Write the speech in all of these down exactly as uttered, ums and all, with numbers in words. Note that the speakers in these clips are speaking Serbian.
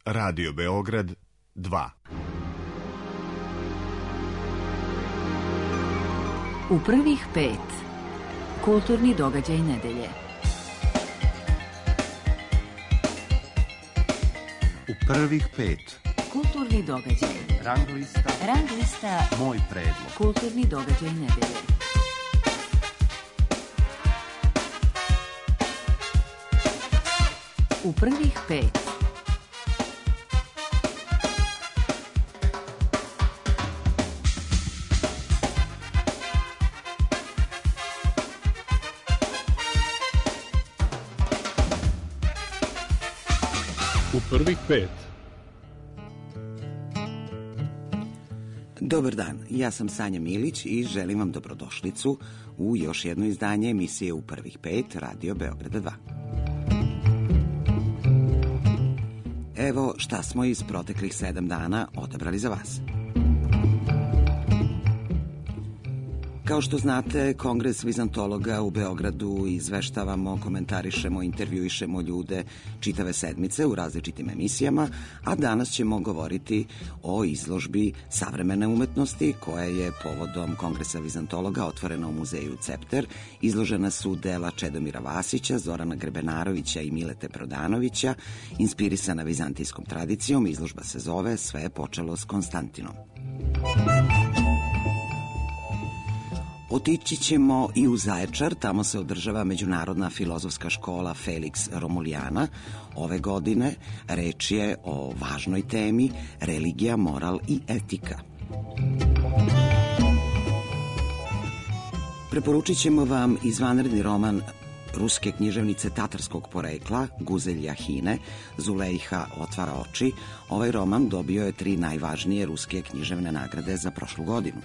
Radio Beograd dva. U prvih pet. Kulturni događaj nedelje. U prvih pet. Kulturni događaj. Rang lista. Rang lista. Moj predlog. Kulturni događaj nedelje. U prvih pet. U prvih pet. Dobar dan, ja sam Sanja Milić i želim vam dobrodošlicu u još jedno izdanje emisije U prvih pet Radio Beograda dva. Evo šta smo iz proteklih sedam dana odabrali za vas. Kao što znate, Kongres vizantologa u Beogradu izveštavamo, komentarišemo, intervjuišemo ljude čitave sedmice u različitim emisijama, a danas ćemo govoriti o izložbi savremene umetnosti koja je povodom Kongresa vizantologa otvorena u muzeju Cepter. Izložena su dela Čedomira Vasića, Zorana Grebenarovića i Milete Prodanovića, inspirisana vizantijskom tradicijom. Izložba se zove Sve je počelo s Konstantinom. Otići ćemo i u Zaječar, tamo se održava Međunarodna filozofska škola Felix Romulijana. Ove godine reč je o važnoj temi religija, moral i etika. Preporučit ćemo vam izvanredni roman ruske književnice tatarskog porekla Guzelj Jahine, Zulejha otvara oči. Ovaj roman dobio je tri najvažnije ruske književne nagrade za prošlu godinu.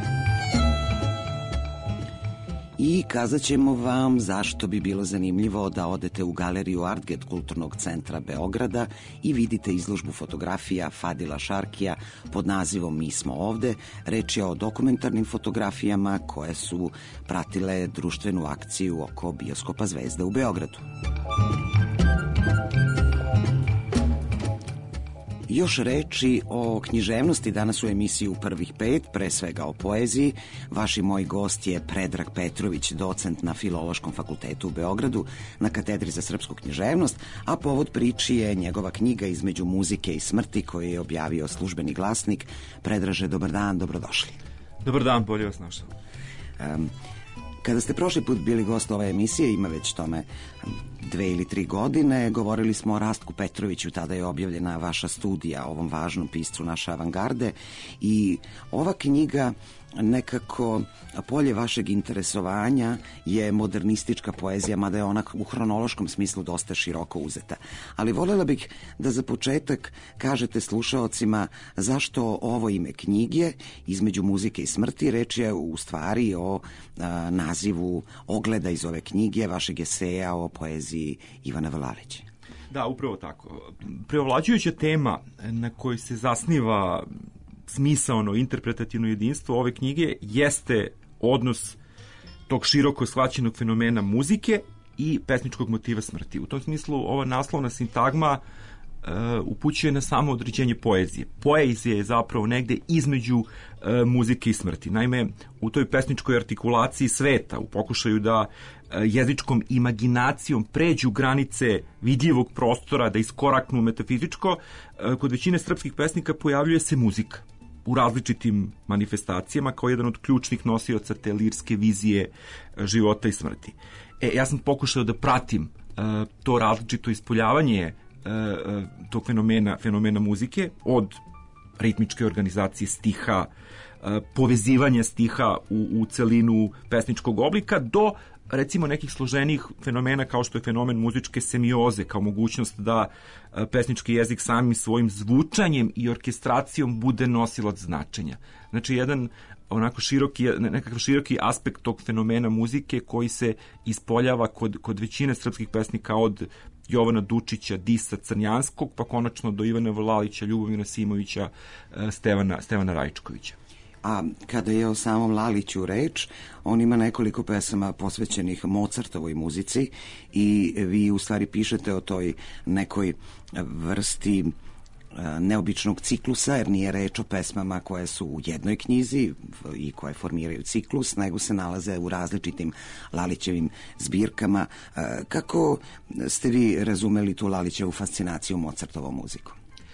I kazat ćemo vam zašto bi bilo zanimljivo da odete u galeriju Artget Kulturnog centra Beograda i vidite izložbu fotografija Fadila Šarkija pod nazivom Mi smo ovde. Reč je o dokumentarnim fotografijama koje su pratile društvenu akciju oko bioskopa Zvezda u Beogradu. Još reči o književnosti danas u emisiji U prvih pet, pre svega o poeziji. Vaš i moj gost je Predrag Petrović, docent na Filološkom fakultetu u Beogradu na katedri za srpsku književnost, a povod priči je njegova knjiga Između muzike i smrti koju je objavio Službeni glasnik. Predraže, dobar dan, dobrodošli. Dobar dan, bolje vas našao. Um, Kada ste prošli put bili gost ove emisije, ima već tome dve ili tri godine, govorili smo o Rastku Petroviću, tada je objavljena vaša studija o ovom važnom piscu naše avangarde i ova knjiga nekako polje vašeg interesovanja je modernistička poezija, mada je ona u hronološkom smislu dosta široko uzeta. Ali voljela bih da za početak kažete slušaocima zašto ovo ime knjige Između muzike i smrti. Reč je u stvari o a, nazivu ogleda iz ove knjige, vašeg eseja o poeziji Ivana Vlalića. Da, upravo tako. Preovlađujuća tema na kojoj se zasniva smisaono interpretativno jedinstvo ove knjige jeste odnos tog široko shvaćenog fenomena muzike i pesničkog motiva smrti. U tom smislu ova naslovna sintagma uh, upućuje na samo određenje poezije. Poezija je zapravo negde između uh, muzike i smrti. Naime, u toj pesničkoj artikulaciji sveta, u pokušaju da uh, jezičkom imaginacijom pređu granice vidljivog prostora, da iskoraknu metafizičko, uh, kod većine srpskih pesnika pojavljuje se muzika u različitim manifestacijama kao jedan od ključnih nosioca te lirske vizije života i smrti. E, ja sam pokušao da pratim uh, to različito ispoljavanje uh, tog fenomena, fenomena muzike, od ritmičke organizacije stiha, uh, povezivanja stiha u, u celinu pesničkog oblika, do recimo nekih složenih fenomena kao što je fenomen muzičke semioze, kao mogućnost da pesnički jezik samim svojim zvučanjem i orkestracijom bude nosilac značenja. Znači, jedan onako široki, nekakav široki aspekt tog fenomena muzike koji se ispoljava kod, kod većine srpskih pesnika, od Jovana Dučića, Disa Crnjanskog, pa konačno do Ivana Vlalića, Ljubomira Simovića, Stevana, Stevana Rajčkovića. A kada je o samom Laliću reč, on ima nekoliko pesama posvećenih Mozartovoj muzici i vi u stvari pišete o toj nekoj vrsti neobičnog ciklusa, jer nije reč o pesmama koje su u jednoj knjizi i koje formiraju ciklus, nego se nalaze u različitim Lalićevim zbirkama. Kako ste vi razumeli tu Lalićevu fascinaciju Mozartovom muzikom?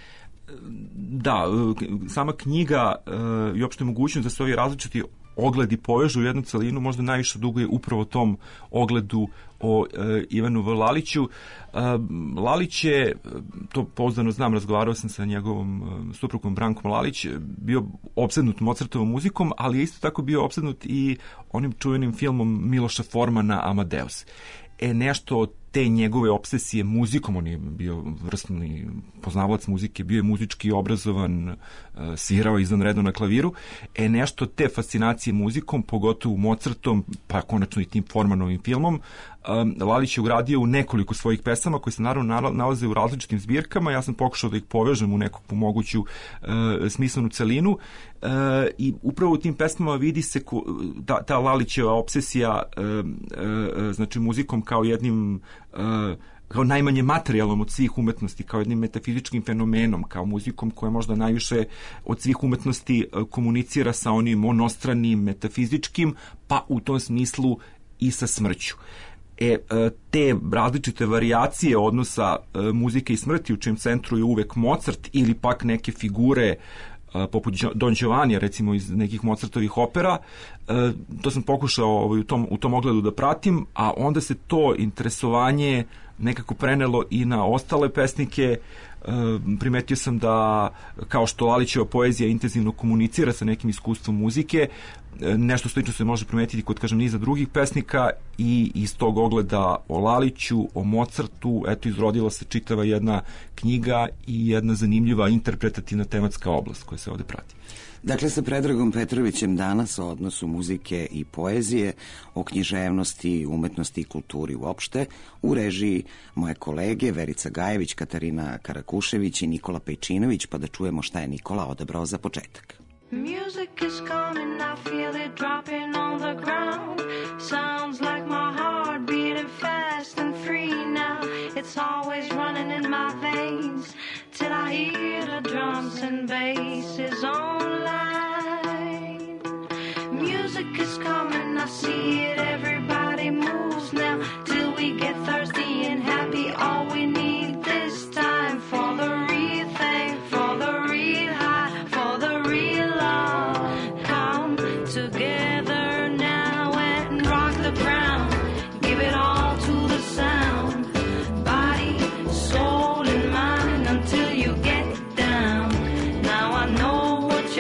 Da, sama knjiga i uopšte mogućnost da se ovi različiti ogledi povežu u jednu celinu možda najviše duguje upravo tom ogledu o e, Ivanu V. Laliću. E, Lalić je, to pouzdano znam, razgovarao sam sa njegovom e, suprugom Brankom Lalić, bio opsednut Mozartovom muzikom, ali je isto tako bio opsednut i onim čuvenim filmom Miloša Formana Amadeus. E, nešto od te njegove obsesije muzikom, on je bio vrsni poznavalac muzike, bio je muzički obrazovan, svirao izvanredno na klaviru, e nešto od te fascinacije muzikom, pogotovo Mozartom, pa konačno i tim Formanovim filmom, Lalić je ugradio u nekoliko svojih pesama koje se naravno nalaze u različitim zbirkama. Ja sam pokušao da ih povežem u neku moguću e, smislenu celinu e, i upravo u tim pesmama vidi se ko, ta, ta Lalićeva obsesija e, e, znači muzikom kao jednim e, kao najmanje materijalnom od svih umetnosti, kao jednim metafizičkim fenomenom, kao muzikom koja možda najviše od svih umetnosti komunicira sa onim monostranim, metafizičkim, pa u tom smislu i sa smrću. E, te različite varijacije odnosa muzike i smrti u čijem centru je uvek Mozart ili pak neke figure poput Don Giovanija, recimo iz nekih Mozartovih opera, to sam pokušao u tom, u tom ogledu da pratim, a onda se to interesovanje nekako prenelo i na ostale pesnike. Primetio sam da, kao što Lalićeva poezija intenzivno komunicira sa nekim iskustvom muzike, nešto slično se može primetiti kod, kažem, niza drugih pesnika i iz tog ogleda o Laliću, o Mozartu, eto, izrodila se čitava jedna knjiga i jedna zanimljiva interpretativna tematska oblast koja se ovde prati. Dakle, sa Predragom Petrovićem danas o odnosu muzike i poezije, o književnosti, umetnosti i kulturi uopšte, u režiji moje kolege Verica Gajević, Katarina Karakušević i Nikola Pejčinović, pa da čujemo šta je Nikola odabrao za početak. Music is coming, I feel it dropping on the ground. Sounds like my heart beating fast and free now. It's always running in my veins till I hear the drums and basses online. Music is coming, I see it, everybody moves now till we get thirsty and happy. All we need this time for the real thing, for the real high, for the real together now and rock the ground. Give it all to the sound, body, soul and mind until you get down. Now I know what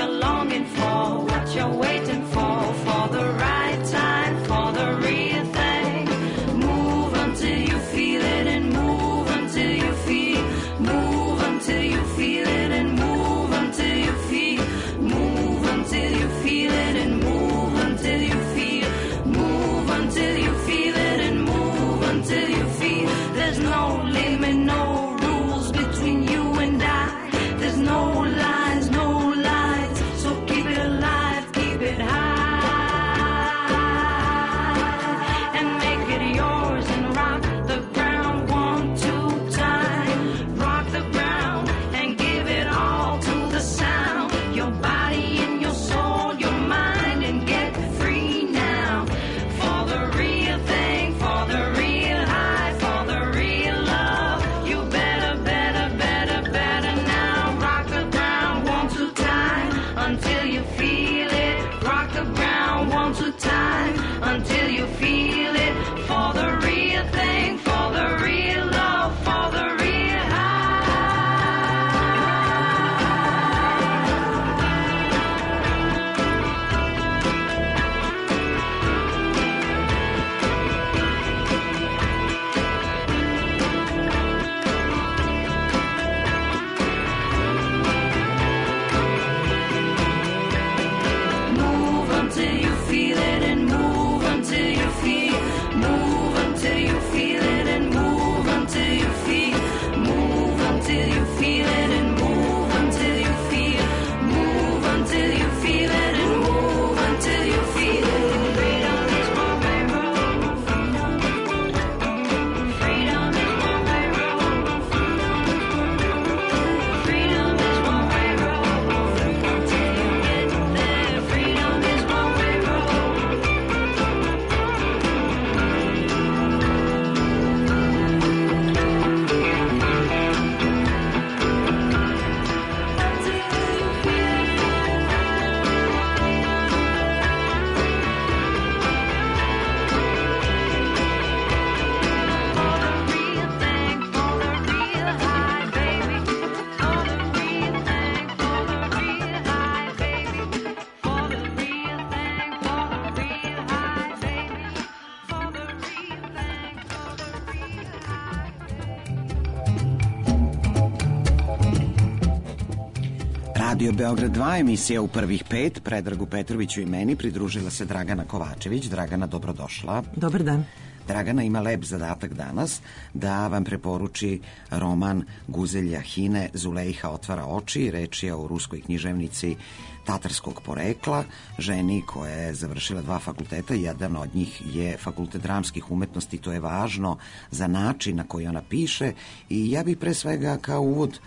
Radio Beograd dva, emisija U prvih pet. Predragu Petroviću i meni pridružila se Dragana Kovačević. Dragana, dobrodošla. Dobar dan. Dragana ima lep zadatak danas da vam preporuči roman Guzelj Jahine Zulejha otvara oči. Reč je o ruskoj književnici tatarskog porekla, ženi koja je završila dva fakulteta. Jedan od njih je fakultet dramskih umetnosti. To je važno za način na koji ona piše i ja bih pre svega kao uvod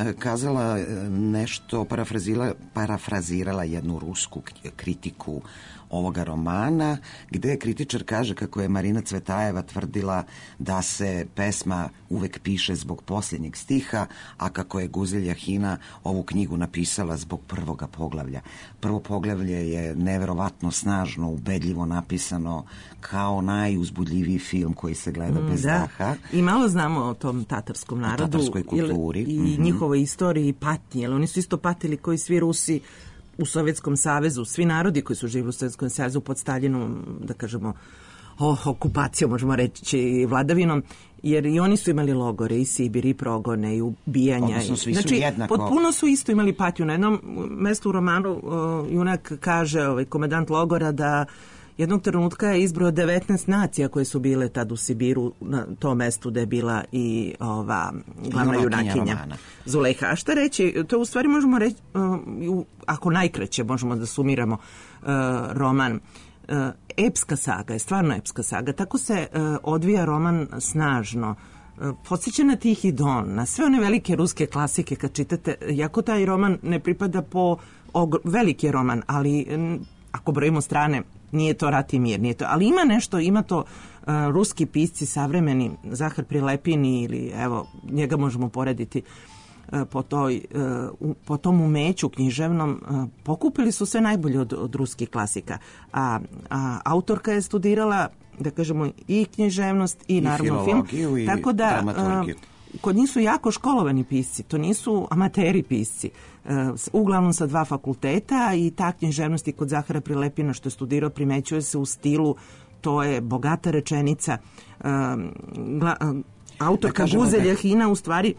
kazala nešto, parafrazirala, parafrazirala jednu rusku kritiku ovoga romana, gde kritičar kaže kako je Marina Cvetajeva tvrdila da se pesma uvek piše zbog posljednjeg stiha, a kako je Guzelj Jahina ovu knjigu napisala zbog prvoga poglavlja. Prvo poglavlje je neverovatno snažno, ubedljivo napisano, kao najuzbudljiviji film koji se gleda bez da. daha. I malo znamo o tom tatarskom narodu. O tatarskoj kulturi. I mm-hmm. njihovoj istoriji i patnji, jer oni su isto patili koji svi Rusi u Sovjetskom savezu, svi narodi koji su živjeli u Sovjetskom savezu pod Staljinom, da kažemo, oh, okupacijom, možemo reći, i vladavinom, jer i oni su imali logore, i Sibir, i progone, i ubijanja. Odnosno, svi su znači, jednako. potpuno su isto imali patnju. Na jednom mestu u romanu uh, junak kaže, ovaj, komandant logora, da jednog trenutka je izbrojao devetnaest nacija koje su bile tad u Sibiru, na tom mestu da je bila i ova glavna junakinja, junakinja Zulejha. A šta reći? To u stvari možemo reći, uh, ako najkraće možemo da sumiramo uh, roman, uh, epska saga je, stvarno epska saga. Tako se uh, odvija roman snažno. Uh, podsjeća na Tihi Don, na sve one velike ruske klasike kad čitate, jako taj roman ne pripada po ogr- veliki roman, ali um, ako brojimo strane, nije to Rat i mir, nije to, ali ima nešto, ima to uh, ruski pisci savremeni, Zahar Prilepin ili evo, njega možemo porediti uh, po, toj, uh, po tom umeću književnom, uh, pokupili su sve najbolje od, od ruskih klasika, a, a autorka je studirala, da kažemo, i književnost i, I naravno film, i tako da uh, kod njih su jako školovani pisci, to nisu amateri pisci, uh, uglavnom sa dva fakulteta, i ta književnost i kod Zahara Prilepina što je studirao primećuje se u stilu, to je bogata rečenica. Uh, gla, uh, autorka da Guzelj Jahina u stvari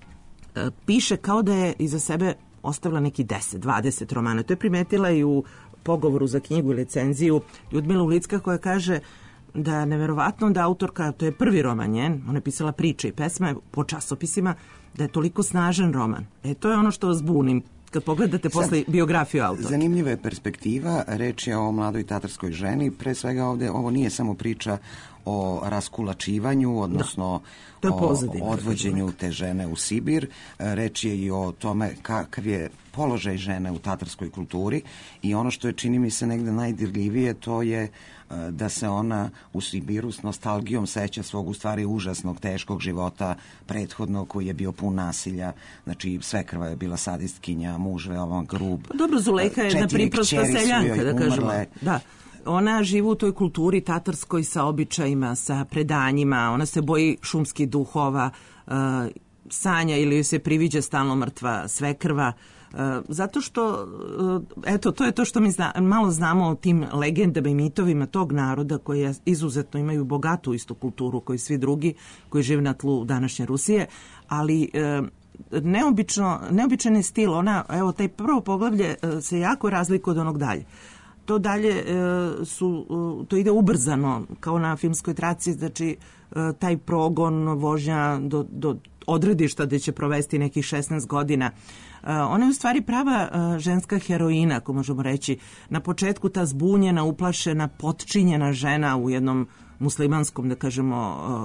uh, piše kao da je iza sebe ostavila neki deset dvadeset romana. To je primetila i u pogovoru za knjigu i recenziju Ljudmila Ulicka, koja kaže da je neverovatno da autorka, to je prvi roman njen, ona je pisala priče i pesme po časopisima, da je toliko snažan roman. E, to je ono što vas bunim kad pogledate posle biografiju autora. Zanimljiva je perspektiva, reč je o mladoj tatarskoj ženi, pre svega ovde, ovo nije samo priča o raskulačivanju, odnosno da, o odvođenju te žene u Sibir. Reč je i o tome kakav je položaj žene u tatarskoj kulturi i ono što je, čini mi se, negde najdirljivije, to je da se ona u Sibiru s nostalgijom seća svog u stvari užasnog, teškog života prethodnog koji je bio pun nasilja. Znači, svekrva je bila sadistkinja, muž veoma grub. Dobro, Zulejha je jedna priprosta seljanka, da kažemo. Da. Ona živi u toj kulturi tatarskoj sa običajima, sa predanjima, ona se boji šumskih duhova, uh, sanja ili joj se priviđa stalno mrtva svekrva. Uh, zato što, uh, eto, to je to što mi zna, malo znamo o tim legendama i mitovima tog naroda koji izuzetno imaju bogatu istu kulturu koji svi drugi koji žive na tlu današnje Rusije, ali uh, neobično, neobičan je stil. Ona, evo, taj prvo poglavlje uh, se jako razlikuje od onog dalje. To dalje e, su, to ide ubrzano, kao na filmskoj traci, znači e, taj progon, vožnja do, do odredišta gde će provesti nekih šesnaest godina. E, ona je u stvari prava e, ženska heroina, ako možemo reći. Na početku ta zbunjena, uplašena, potčinjena žena u jednom muslimanskom, da kažemo,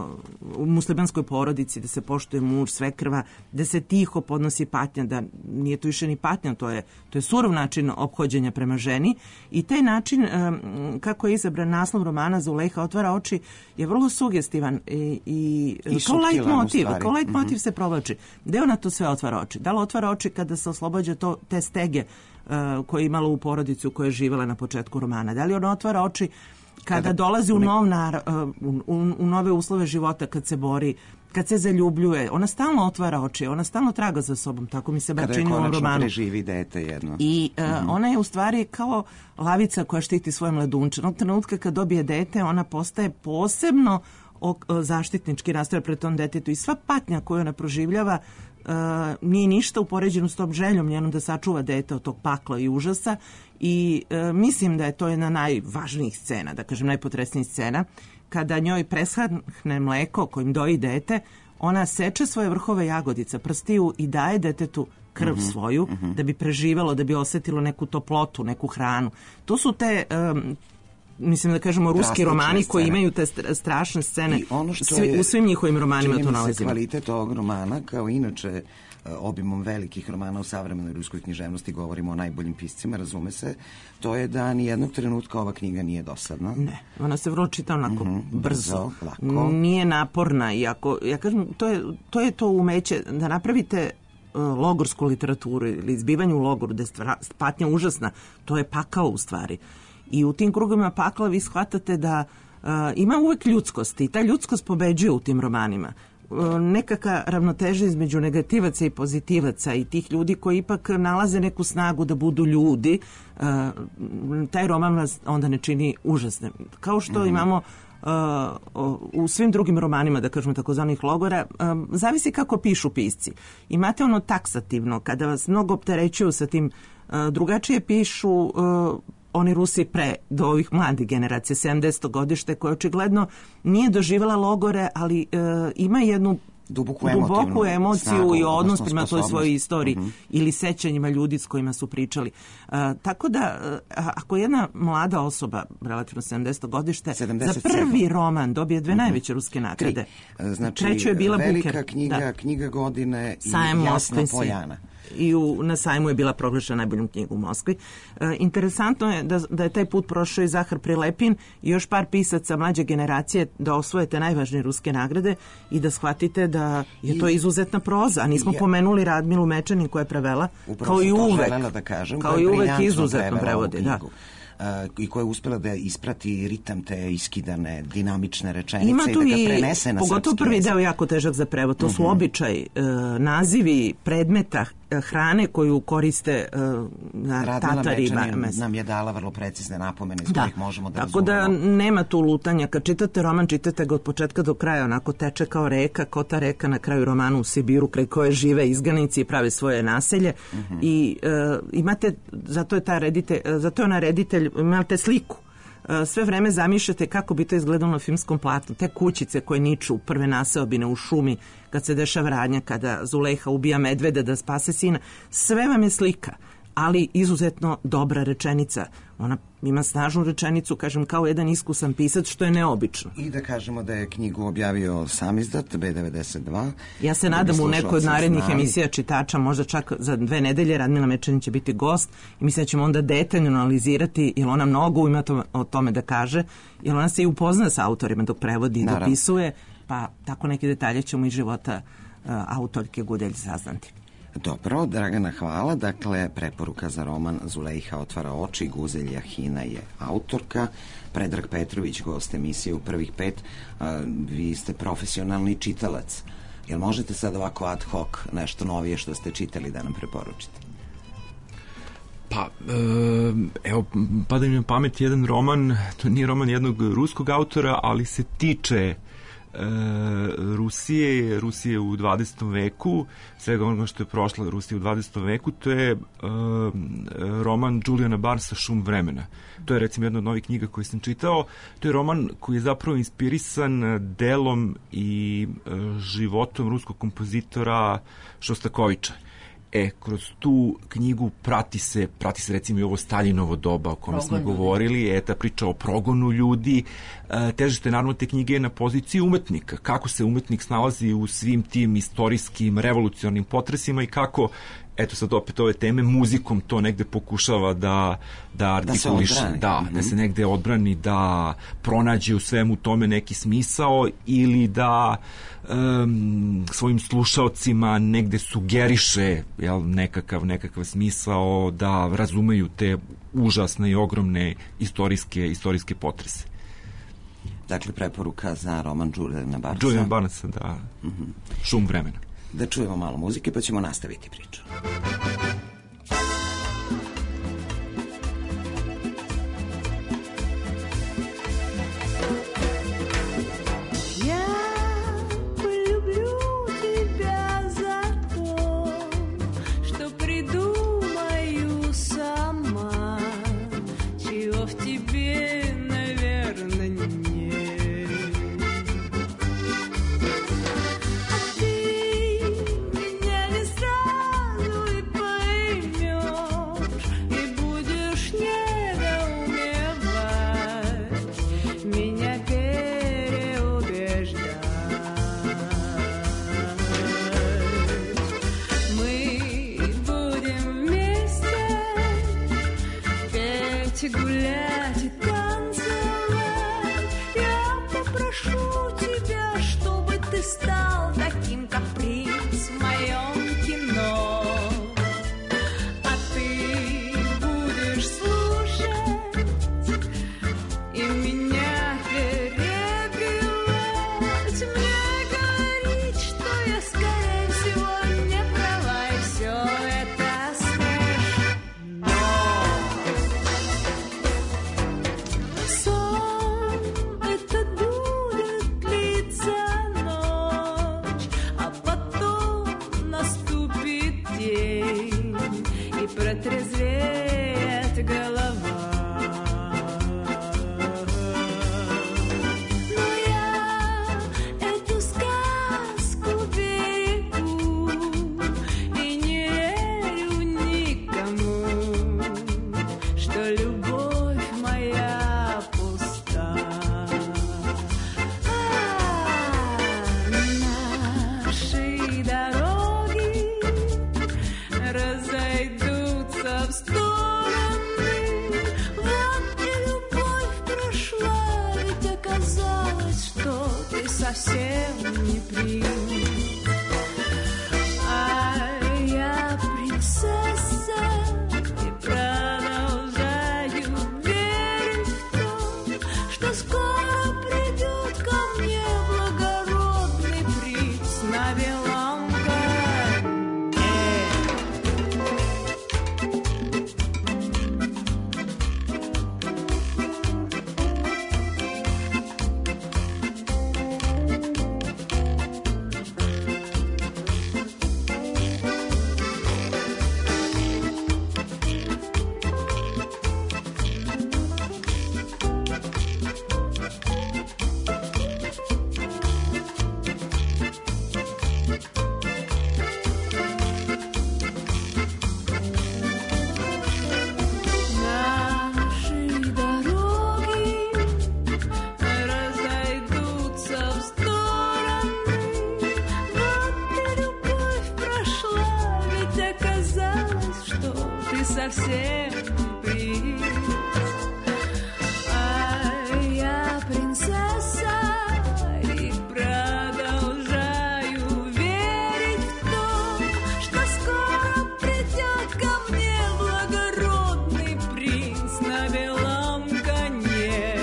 u muslimanskoj porodici, da se poštuje muž, svekrva, da se tiho podnosi patnja, da nije to više ni patnja, to je, to je surov način ophođenja prema ženi. I taj način, kako je izabran naslov romana Zulejha otvara oči, je vrlo sugestivan i, i, I kao light motiv, kao light motiv mm-hmm. se provlači. Gde ona to sve otvara oči? Da li otvara oči kada se oslobađa to, te stege uh, koje je imala u porodicu koja je živjela na početku romana? Da li ona otvara oči kada, kada dolazi u, nov nar, u, u, u nove uslove života, kad se bori, kad se zaljubljuje, ona stalno otvara oči, ona stalno traga za sobom, tako mi se bar čini u ovom romanu. Kada je konačno preživi dete jedno. I uh, mm-hmm. ona je u stvari kao lavica koja štiti svoje mladunče. Onog trenutka kad dobije dete, ona postaje posebno o, o, zaštitnički rastroja pred tom detetu i sva patnja koju ona proživljava uh, nije ništa upoređeno s tom željom njenom da sačuva dete od tog pakla i užasa i uh, mislim da je to jedna najvažnijih scena, da kažem najpotresnijih scena, kada njoj preshane mleko kojim doji dete, ona seče svoje vrhove jagodica prstiju i daje detetu krv mm-hmm, svoju mm-hmm. da bi preživelo, da bi osetilo neku toplotu, neku hranu. To su te... Um, mislim da kažemo ruski Drastične romani scene. Koji imaju te strašne scene. Svi, je, u svim njihovim romanima to nalazimo. Kvalitet ovog romana, kao inače obimom velikih romana u savremenoj ruskoj književnosti, govorimo o najboljim piscima, razume se, to je da ni jednog trenutka ova knjiga nije dosadna. Ne, ona se vrlo čita onako mm-hmm, brzo, brzo lako. Nije naporna, iako, ja kažem, to je to, je to umeće da napravite logorsku literaturu ili izbivanje u logoru, da je patnja užasna, to je pakao u stvari. I u tim krugovima pakla vi shvatate da uh, ima uvek ljudskost i ta ljudskost pobeđuje u tim romanima. Uh, nekaka ravnoteža između negativaca i pozitivaca i tih ljudi koji ipak nalaze neku snagu da budu ljudi, uh, taj roman vas onda ne čini užasnim. Kao što mm-hmm. imamo Uh, u svim drugim romanima, da kažemo takozvanih logora, um, zavisi kako pišu pisci. Imate ono taksativno, kada vas mnogo opterećuju sa tim, uh, drugačije pišu uh, oni Rusi pre do ovih mladih generacija, sedamdeseto godište, koje očigledno nije doživjela logore, ali uh, ima jednu duboku, duboku emociju snagu, i odnos prema toj svojoj istoriji mm-hmm. ili sećanjima ljudi s kojima su pričali. Uh, tako da, uh, ako jedna mlada osoba, relativno sedamdeseto godište, sedamdeset sedam za prvi roman dobije dve mm-hmm. najveće ruske nagrade. Znači, treću je bila velika Buker. knjiga, da. knjiga godine i Sajem Jasna Poljana. I u, na sajmu je bila proglašena najboljom knjigu u Moskvi. E, interesantno je da, da je taj put prošao i Zahar Prilepin i još par pisaca mlađe generacije da osvojete najvažnije ruske nagrade i da shvatite da je I, to izuzetna proza. A nismo je, pomenuli Radmilu Mečanin koja je prevela, kao i uvek, da kažem, kao i uvek izuzetno prevodi. Da. Uh, i koja je uspela da isprati ritam te iskidane, dinamične rečenice Ima i da ga i, prenese na pogotovo srpski prvi jezik. deo jako težak za prevod. To uh-huh. su običaj, uh, nazivi predmeta, hrane koju koriste uh, na Radmila Tatari. Mečanin nam je dala vrlo precizne napomene iz da. kojih možemo da Tako razumemo. da nema tu lutanja. Kad čitate roman, čitate ga od početka do kraja, onako teče kao reka, kao ta reka na kraju romana u Sibiru, kraj koje žive izganici i prave svoje naselje. Uh-huh. I uh, imate, zato je ta reditelj, zato je ona reditelj, imate sliku. Sve vreme zamišljate kako bi to izgledalo na filmskom platnu. Te kućice koje niču, prve naseobine u šumi, kad se dešava radnja, kada Zulejha ubija medveda da spase sina. Sve vam je slika, ali izuzetno dobra rečenica. Ona ima snažnu rečenicu, kažem, kao jedan iskusan pisac, što je neobično. I da kažemo da je knjigu objavio sam izdat, B devedeset dva. Ja se nadam u nekoj od narednih znali. emisija čitača, možda čak za dve nedelje, Radmila Mečanin će biti gost i mislim da ćemo onda detaljno analizirati, jer ona mnogo ima to, o tome da kaže, jer ona se i upozna sa autorima dok prevodi i Naravno. dopisuje, pa tako neke detalje ćemo iz života uh, autorke Gudelj saznati. Dobro, Dragana, hvala. Dakle, preporuka za roman Zulejha otvara oči, Guzelj Jahina je autorka, Predrag Petrović, gost emisije u prvih pet. A, vi ste profesionalni čitalac. Jel možete sad ovako ad hoc nešto novije što ste čitali da nam preporučite? Pa, evo, pada mi na pamet jedan roman, to nije roman jednog ruskog autora, ali se tiče Rusije, Rusije u dvadesetom veku, svega onoga što je prošla Rusija u dvadesetom veku, to je uh, roman Juliana Barnesa Šum vremena. To je recimo jedna od novih knjiga koju sam čitao. To je roman koji je zapravo inspirisan delom i uh, životom ruskog kompozitora Šostakoviča. E, kroz tu knjigu prati se, prati se recimo i ovo Staljinovo doba o kome smo govorili, e, ta priča o progonu ljudi, e, težište naravno te knjige je na poziciji umetnika, kako se umetnik snalazi u svim tim istorijskim revolucionarnim potresima i kako, eto sad opet ove teme, muzikom to negde pokušava da, da artikuliše, da, da, mm-hmm. da se negde odbrani, da pronađe u svemu tome neki smisao ili da um, svojim slušaocima negde sugeriše jel, nekakav, nekakav smisao, da razumeju te užasne i ogromne istorijske, istorijske potrese. Dakle, preporuka za roman Juliana Barnesa. Juliana Barnesa, da. Mm-hmm. Šum vremena. Da čujemo malo muzike pa ćemo nastaviti priču. Я полюблю тебя за то, Пить, гулять и танцевать. Я попрошу тебя, чтобы ты стал таким, как принц в моем кино. А ты будешь слушать и меня перебивать. Мне говорить, что я, скорее всего, не права, и все это смешно. Сон этот будет длиться ночь, а потом наступит день и протрезвеет голова. Но я эту сказку берегу и не верю никому, что любовь моя пуста. А наши дороги разойдутся в стороны. Вот и любовь прошла, ведь оказалось, что ты совсем не принц. А я принцесса и продолжаю верить в то, что скоро придет ко мне благородный принц на белом коне. Наши дороги разойдутся в стороны. Вот и любовь прошла, ведь оказалось, что ты совсем не принц. А я принцесса и продолжаю верить в то, что скоро придет ко мне благородный принц на белом коне.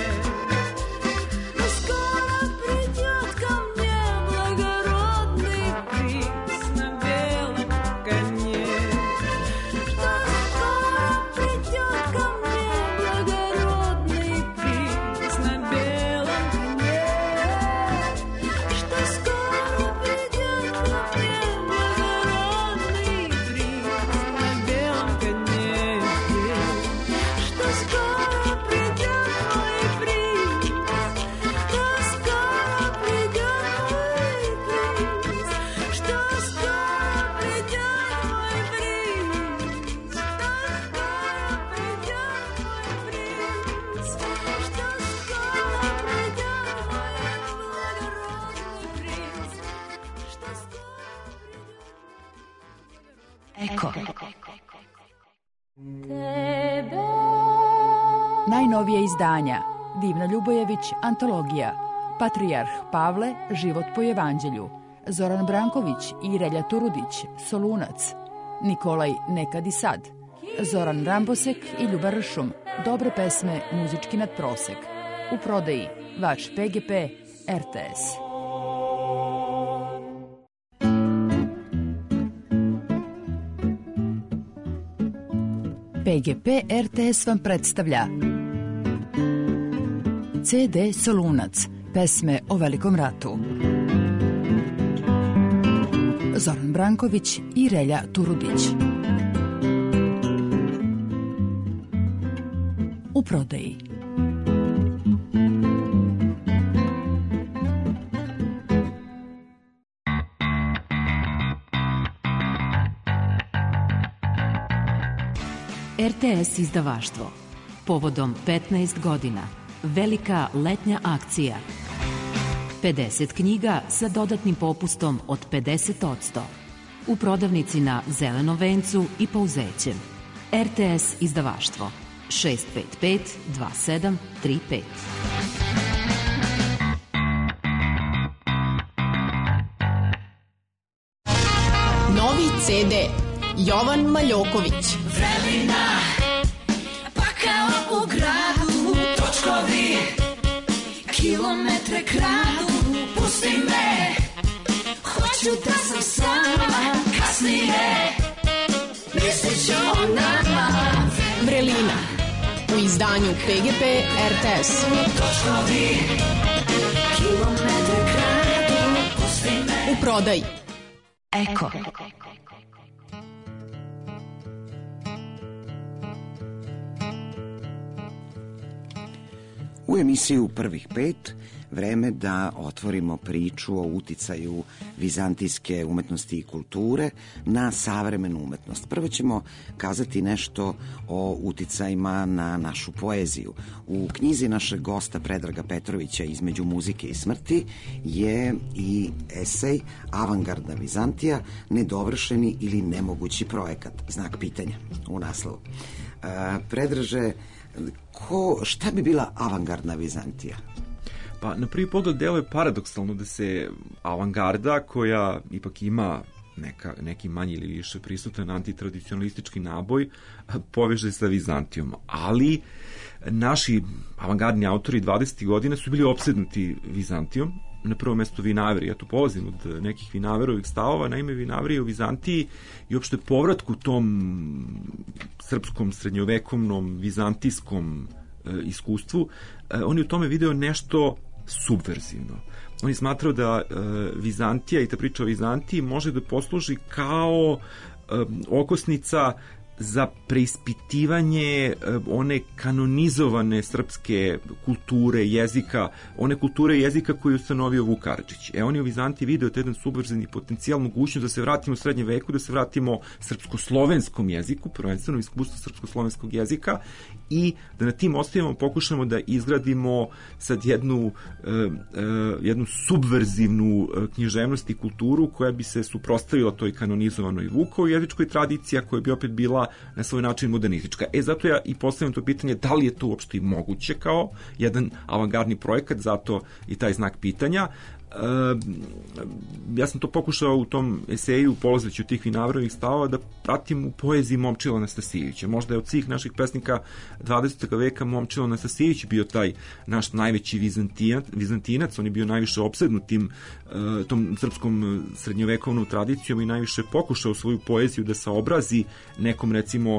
Скоро придет ко мне благородный принц на белом коне. Что скоро придет ко мне благородный принц на белом коне. Что скоро придет ко мне благородный принц на белом коне. Что скоро придет мой принц. Что скоро придет мой принц. Что скоро придет мой принц. Что скоро придет мой принц. Что скоро придет мой благородный принц. Что скоро придет. Eko. Tebe Najnovije izdanja Divna Ljubojević, antologija Patrijarh Pavle, život po evanđelju, Zoran Branković i Relja Turudić, Solunac, Nikolaj Nekad i sad, Zoran Rambosek i Ljuba Ršum, dobre pesme, muzički nadprosek. U prodaji vaš P G P R T S. P G P R T S vam predstavlja C D Solunac, pesme o Velikom ratu. Zoran Branković i Relja Turudić. U prodaji. R T S izdavaštvo. Povodom petnaest godina. Velika letnja akcija. pedeset knjiga sa dodatnim popustom od pedeset posto. U prodavnici na Zelenom vencu i Pouzećem. R T S izdavaštvo. šest pet pet dva sedam tri pet. Novi ce de Jovan Maljoković. Vrelina, pa kao u gradu, točkovi, kilometre kradu, pusti me, hoću da sam sama, kasnije, mislit ću o nama. Vrelina, u izdanju pe ge pe er te es. Točkovi, kilometre kradu, pusti me. U prodaji. Eko. U emisiju Prvih pet vreme da otvorimo priču o uticaju vizantijske umetnosti i kulture na savremenu umetnost. Prvo ćemo kazati nešto o uticajima na našu poeziju. U knjizi našeg gosta Predraga Petrovića Između muzike i smrti je i esej Avangardna Vizantija, nedovršeni ili nemogući projekat, znak pitanja u naslovu. E, Predraže, ko, šta bi bila avangardna Vizantija? Pa, na prvi pogled deluje paradoksalno da se avangarda, koja ipak ima neka, neki manji ili više prisutan antitradicionalistički naboj, poveže sa Vizantijom. Ali naši avangardni autori dvadesetih godina su bili opsednuti Vizantijom. Na prvom mestu Vinaveri, ja tu polazim od nekih Vinaverovih stavova, naime Vinaveri u Vizantiji i uopšte povratku tom srpskom srednjovekovnom vizantijskom e, iskustvu, e, on je u tome video nešto subverzivno. On je smatrao da e, Vizantija i ta priča o Vizantiji može da posluži kao e, okosnica za preispitivanje one kanonizovane srpske kulture, jezika, one kulture i jezika koju je ustanovio Vuk Karadžić. E, on je u Vizantiji video taj jedan subverzivni potencijal, mogućnost da se vratimo u srednje veku, da se vratimo srpsko-slovenskom jeziku, prvenstveno iskustvu srpsko-slovenskog jezika, i da na tim osnovama pokušamo da izgradimo sad jednu, uh, uh, jednu subverzivnu uh, književnost i kulturu koja bi se suprotstavila toj kanonizovanoj Vukovoj jezičkoj tradiciji, koja bi opet bila na svoj način modernistička. E, zato ja i postavljam to pitanje da li je to uopšte moguće kao jedan avangardni projekat, zato i taj znak pitanja. Uh, ja sam to pokušao u tom eseju, polazeći od tih Vinaverovih stavova, da pratim u poeziji Momčila Anastasijevića. Možda je od svih naših pesnika dvadesetog veka Momčilo Anastasijević bio taj naš najveći vizantinac, vizantinac. On je bio najviše opsednut tim, uh, tom srpskom srednjovekovnom tradicijom i najviše pokušao svoju poeziju da saobrazi nekom, recimo,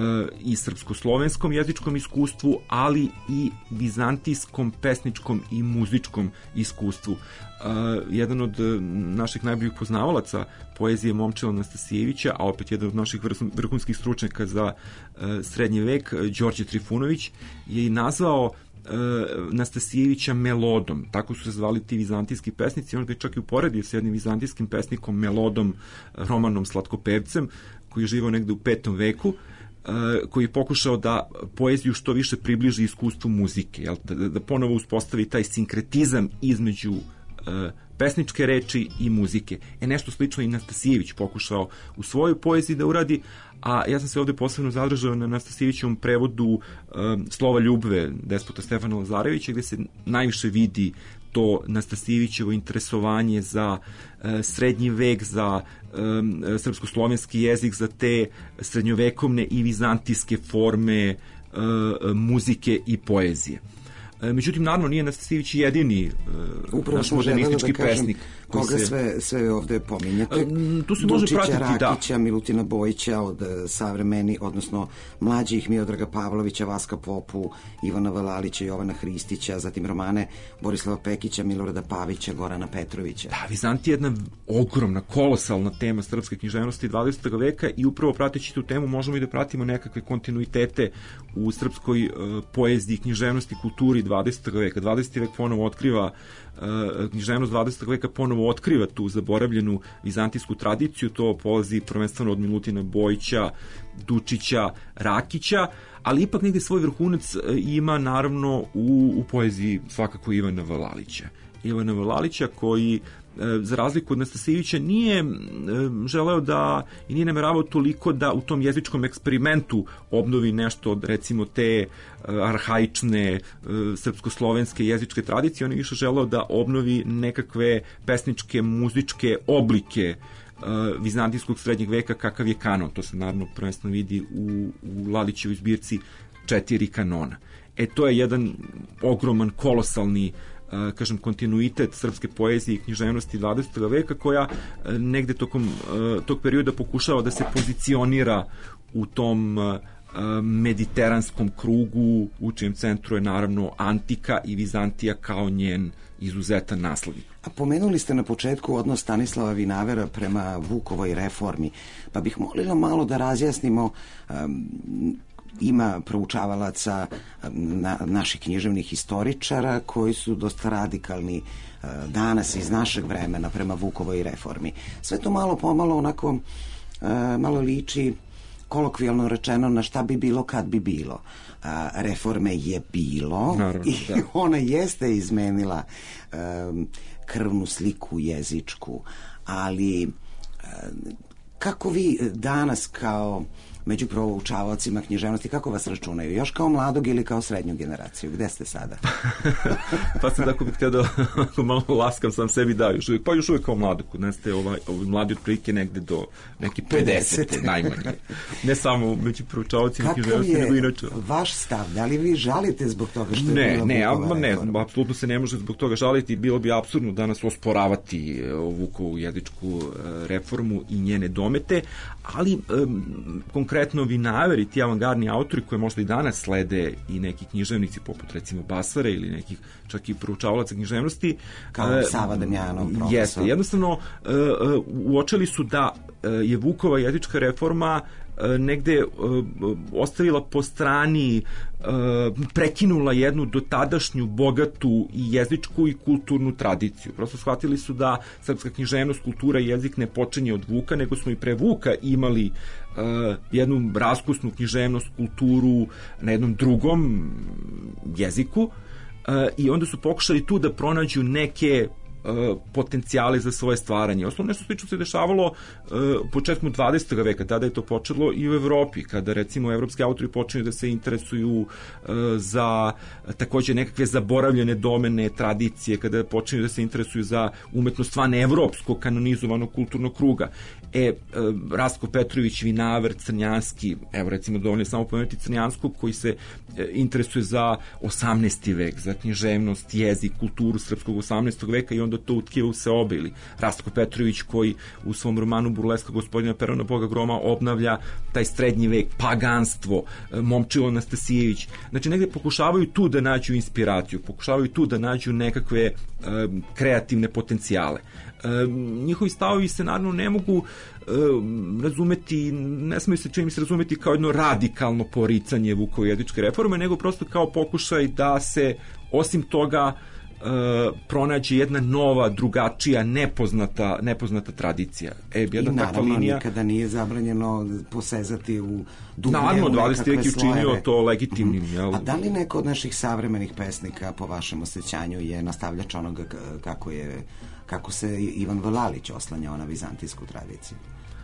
i srpsko-slovenskom jezičkom iskustvu, ali i vizantijskom pesničkom i muzičkom iskustvu. Uh, jedan od naših najboljih poznavalaca poezije Momčila Anastasijevića, a opet jedan od naših vrhunskih stručnjaka za uh, srednji vek, Đorđe Trifunović, je i nazvao uh, Anastasijevića melodom. Tako su se zvali ti vizantijski pesnici. On ga je čak i uporedio sa jednim vizantijskim pesnikom, melodom, Romanom Slatkopevcem, koji je živao negde u petom veku, koji je pokušao da poeziju što više približi iskustvu muzike, jel? Da, da ponovo uspostavi taj sinkretizam između uh, pesničke reči i muzike. E, nešto slično i Anastasijević pokušao u svojoj poeziji da uradi, a ja sam se ovde posebno zadržao na Anastasijevićevom prevodu uh, Slova ljubve despota Stefana Lazarevića, gde se najviše vidi to Anastasijevićevo interesovanje za uh, srednji vek, za um, srpsko-slovenski jezik, za te srednjovekovne i vizantijske forme uh, muzike i poezije. Međutim, naravno, nije Anastasijević jedini uh, naš modernistički da pesnik. Koga se... sve, sve ovde pominjate? Uh, tu se može Dučića, pratiti, Rakića, da. Milutina Bojića, od savremeni, odnosno mlađih, Miodraga Pavlovića, Vaska Popu, Ivana Valalića, Jovana Hristića, zatim romane Borislava Pekića, Milorada Pavića, Gorana Petrovića. Da, Vizantija je jedna ogromna, kolosalna tema srpske književnosti dvadesetog veka i upravo prateći tu temu možemo i da pratimo nekakve kontinuitete u srpskoj uh, poeziji, književnosti, kulturi dvadesetog veka. dvadeseti vek ponovo otkriva uh, književnost dvadesetog veka ponovo otkriva tu zaboravljenu vizantijsku tradiciju. To polazi prvenstveno od Milutina Bojića, Dučića, Rakića, ali ipak negde svoj vrhunac ima naravno u, u poeziji svakako Ivana Valalića. Ivana Valalića koji za razliku od Nastasijevića, nije želeo da i nije nameravao toliko da u tom jezičkom eksperimentu obnovi nešto od, recimo, te arhaične srpsko-slovenske jezičke tradicije. On je više želeo da obnovi nekakve pesničke, muzičke oblike vizantijskog srednjeg veka kakav je kanon. To se naravno prvenstveno vidi u, u Lalićevoj zbirci Četiri kanona. E, to je jedan ogroman, kolosalni, kažem, kontinuitet srpske poezije i književnosti dvadesetog veka, koja negde tokom tog perioda pokušava da se pozicionira u tom mediteranskom krugu, u čijem centru je naravno antika i Vizantija kao njen izuzetan naslednik. A pomenuli ste na početku odnos Stanislava Vinavera prema Vukovoj reformi, pa bih molila malo da razjasnimo. Um, ima proučavalaca na, naših književnih historičara koji su dosta radikalni uh, danas iz našeg vremena prema Vukovoj reformi. Sve to malo pomalo onako uh, malo liči, kolokvijalno rečeno, na šta bi bilo kad bi bilo. A, reforme je bilo. Naravno, i da. Ona jeste izmenila um, krvnu sliku jezičku, ali um, kako vi danas kao među proučavaocima književnosti, kako vas računaju? Još kao mladog ili kao srednju generaciju? Gde ste sada? Pa sam tako bih htio da malo laskam sam sebi dao. Još uvijek, pa još uvijek kao mladog. Kod nas ste ovaj, ovaj mladi otprilike negde do neki pedeset najmanje. Ne samo među proučavaocima književnosti, nego inače. Kakav je vaš stav? Da li vi žalite zbog toga što je ne, bila ne, Vukova ne, reforma? Ne, apsolutno se ne može zbog toga žaliti. Bilo bi apsurdno danas osporavati Vukovu jezičku reformu i njene domete, ali um, konkretno Vinaver i ti avangardni autori koje možda i danas slede i neki književnici poput recimo Basare ili nekih čak i proučavalaca književnosti, kao uh, Sava Damjanov profesor. Jeste, jednostavno uh, uh, uočili su da uh, je Vukova jezička reforma negde uh, ostavila po strani, uh, prekinula jednu dotadašnju bogatu i jezičku i kulturnu tradiciju. Prosto shvatili su da srpska književnost, kultura i jezik ne počinje od Vuka, nego smo i pre Vuka imali uh, jednu raskusnu književnost, kulturu na jednom drugom jeziku, uh, i onda su pokušali tu da pronađu neke potencijale za svoje stvaranje. Osnovno nešto slično se dešavalo uh, početkom dvadesetog veka, tada je to počelo i u Evropi, kada recimo evropski autori počinju da se interesuju uh, za takođe nekakve zaboravljene domene, tradicije, kada počinju da se interesuju za umetnost van evropskog kanonizovanog kulturnog kruga. E, uh, Rastko Petrović, Vinaver, Crnjanski, evo recimo dovoljno samo pomenuti Crnjanskog, koji se uh, interesuje za osamnaesti vek, za književnost, jezik, kulturu srpskog osamnaestog veka, i onda to utkije u seobe. Ili Rastko Petrović, koji u svom romanu Burleska gospodina Perona Boga Groma obnavlja taj srednji vek, paganstvo, Momčilo Nastasijević. Znači, negde pokušavaju tu da nađu inspiraciju, pokušavaju tu da nađu nekakve um, kreativne potencijale. Um, njihovi stavovi se naravno ne mogu um, razumeti, ne smiju se čini mi se razumeti kao jedno radikalno poricanje Vukove jezičke reforme, nego prosto kao pokušaj da se osim toga Uh, pronađe jedna nova, drugačija, nepoznata, nepoznata tradicija. E, jedna I takva naravno linija... nikada nije zabranjeno posezati u dublje, naravno, u dvadeseti vek je učinio to legitimnim. Mm-hmm. Jel? A da li neko od naših savremenih pesnika, po vašem osjećanju, je nastavljač onoga kako, je, kako se Ivan Vlalić oslanjao na vizantijsku tradiciju?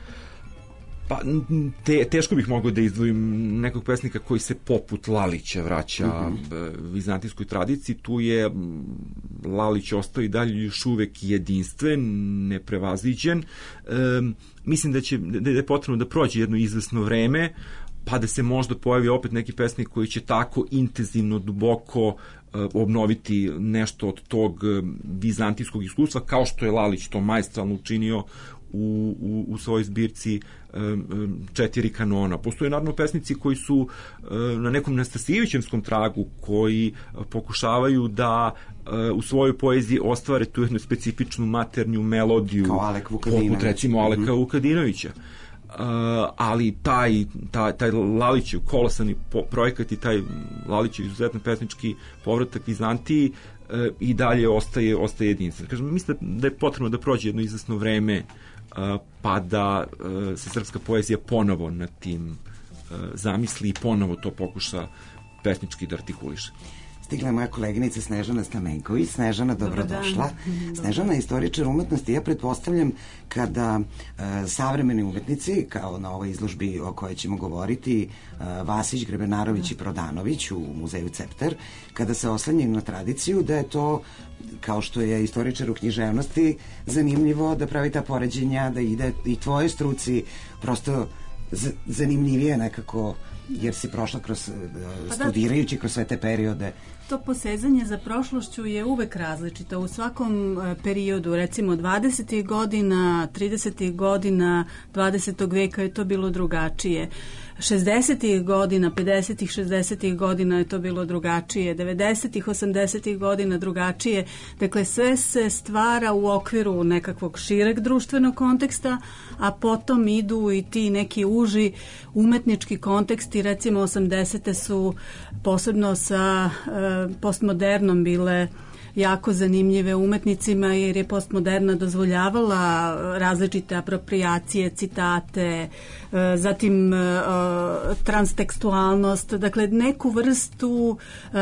Pa, te, teško bih mogao da izdvojim nekog pesnika koji se poput Lalića vraća uh-huh. vizantijskoj tradiciji. Tu je Lalić ostao i dalje još uvek jedinstven, neprevaziđen. E, mislim da, će, da je potrebno da prođe jedno izvesno vreme, pa da se možda pojavi opet neki pesnik koji će tako intenzivno, duboko obnoviti nešto od tog vizantijskog iskustva, kao što je Lalić to maestralno učinio u, u, u svojoj zbirci um, Četiri kanona. Postoje naravno pesnici koji su um, na nekom Nastasijevićevskom tragu, koji uh, pokušavaju da uh, u svojoj poeziji ostvare tu jednu specifičnu maternju melodiju, kao Alek Vukadinović, poput recimo Aleka mm-hmm. Vukadinovića. Uh, ali taj, taj, taj Lalićev kolosani po, projekat i taj Lalićev izuzetan pesnički povratak Vizantiji uh, i dalje ostaje, ostaje jedinstven. Kažem, mislim da je potrebno da prođe jedno izvesno vreme uh, pa da uh, se srpska poezija ponovo na tim uh, zamisli i ponovo to pokuša pesnički da artikuliše. Stigla je moja koleginica Snežana Stamenković. Snežana, dobrodošla. Snežana je istoričar umetnosti. Ja pretpostavljam kada e, savremeni umetnici, kao na ovoj izložbi o kojoj ćemo govoriti, e, Vasić, Grebenarović i Prodanović u muzeju Cepter, kada se oslanjaju na tradiciju, da je to, kao što je istoričar u književnosti, zanimljivo da pravi ta poređenja, da ide i tvojoj struci prosto z- zanimljivije nekako, jer si prošla kroz, uh, studirajući kroz sve te periode. To posezanje za prošlošću je uvek različito. U svakom uh, periodu, recimo dvadesetih godina, tridesetih godina, dvadesetog veka je to bilo drugačije. šezdesetih godina, pedesetih, šezdesetih godina je to bilo drugačije, devedesetih, osamdesetih godina drugačije. Dakle, sve se stvara u okviru nekakvog šireg društvenog konteksta, a potom idu i ti neki uži umetnički konteksti. Recimo, osamdesete su posebno sa e, postmodernom bile jako zanimljive umetnicima, jer je postmoderna dozvoljavala različite apropriacije, citate, zatim transtekstualnost, dakle neku vrstu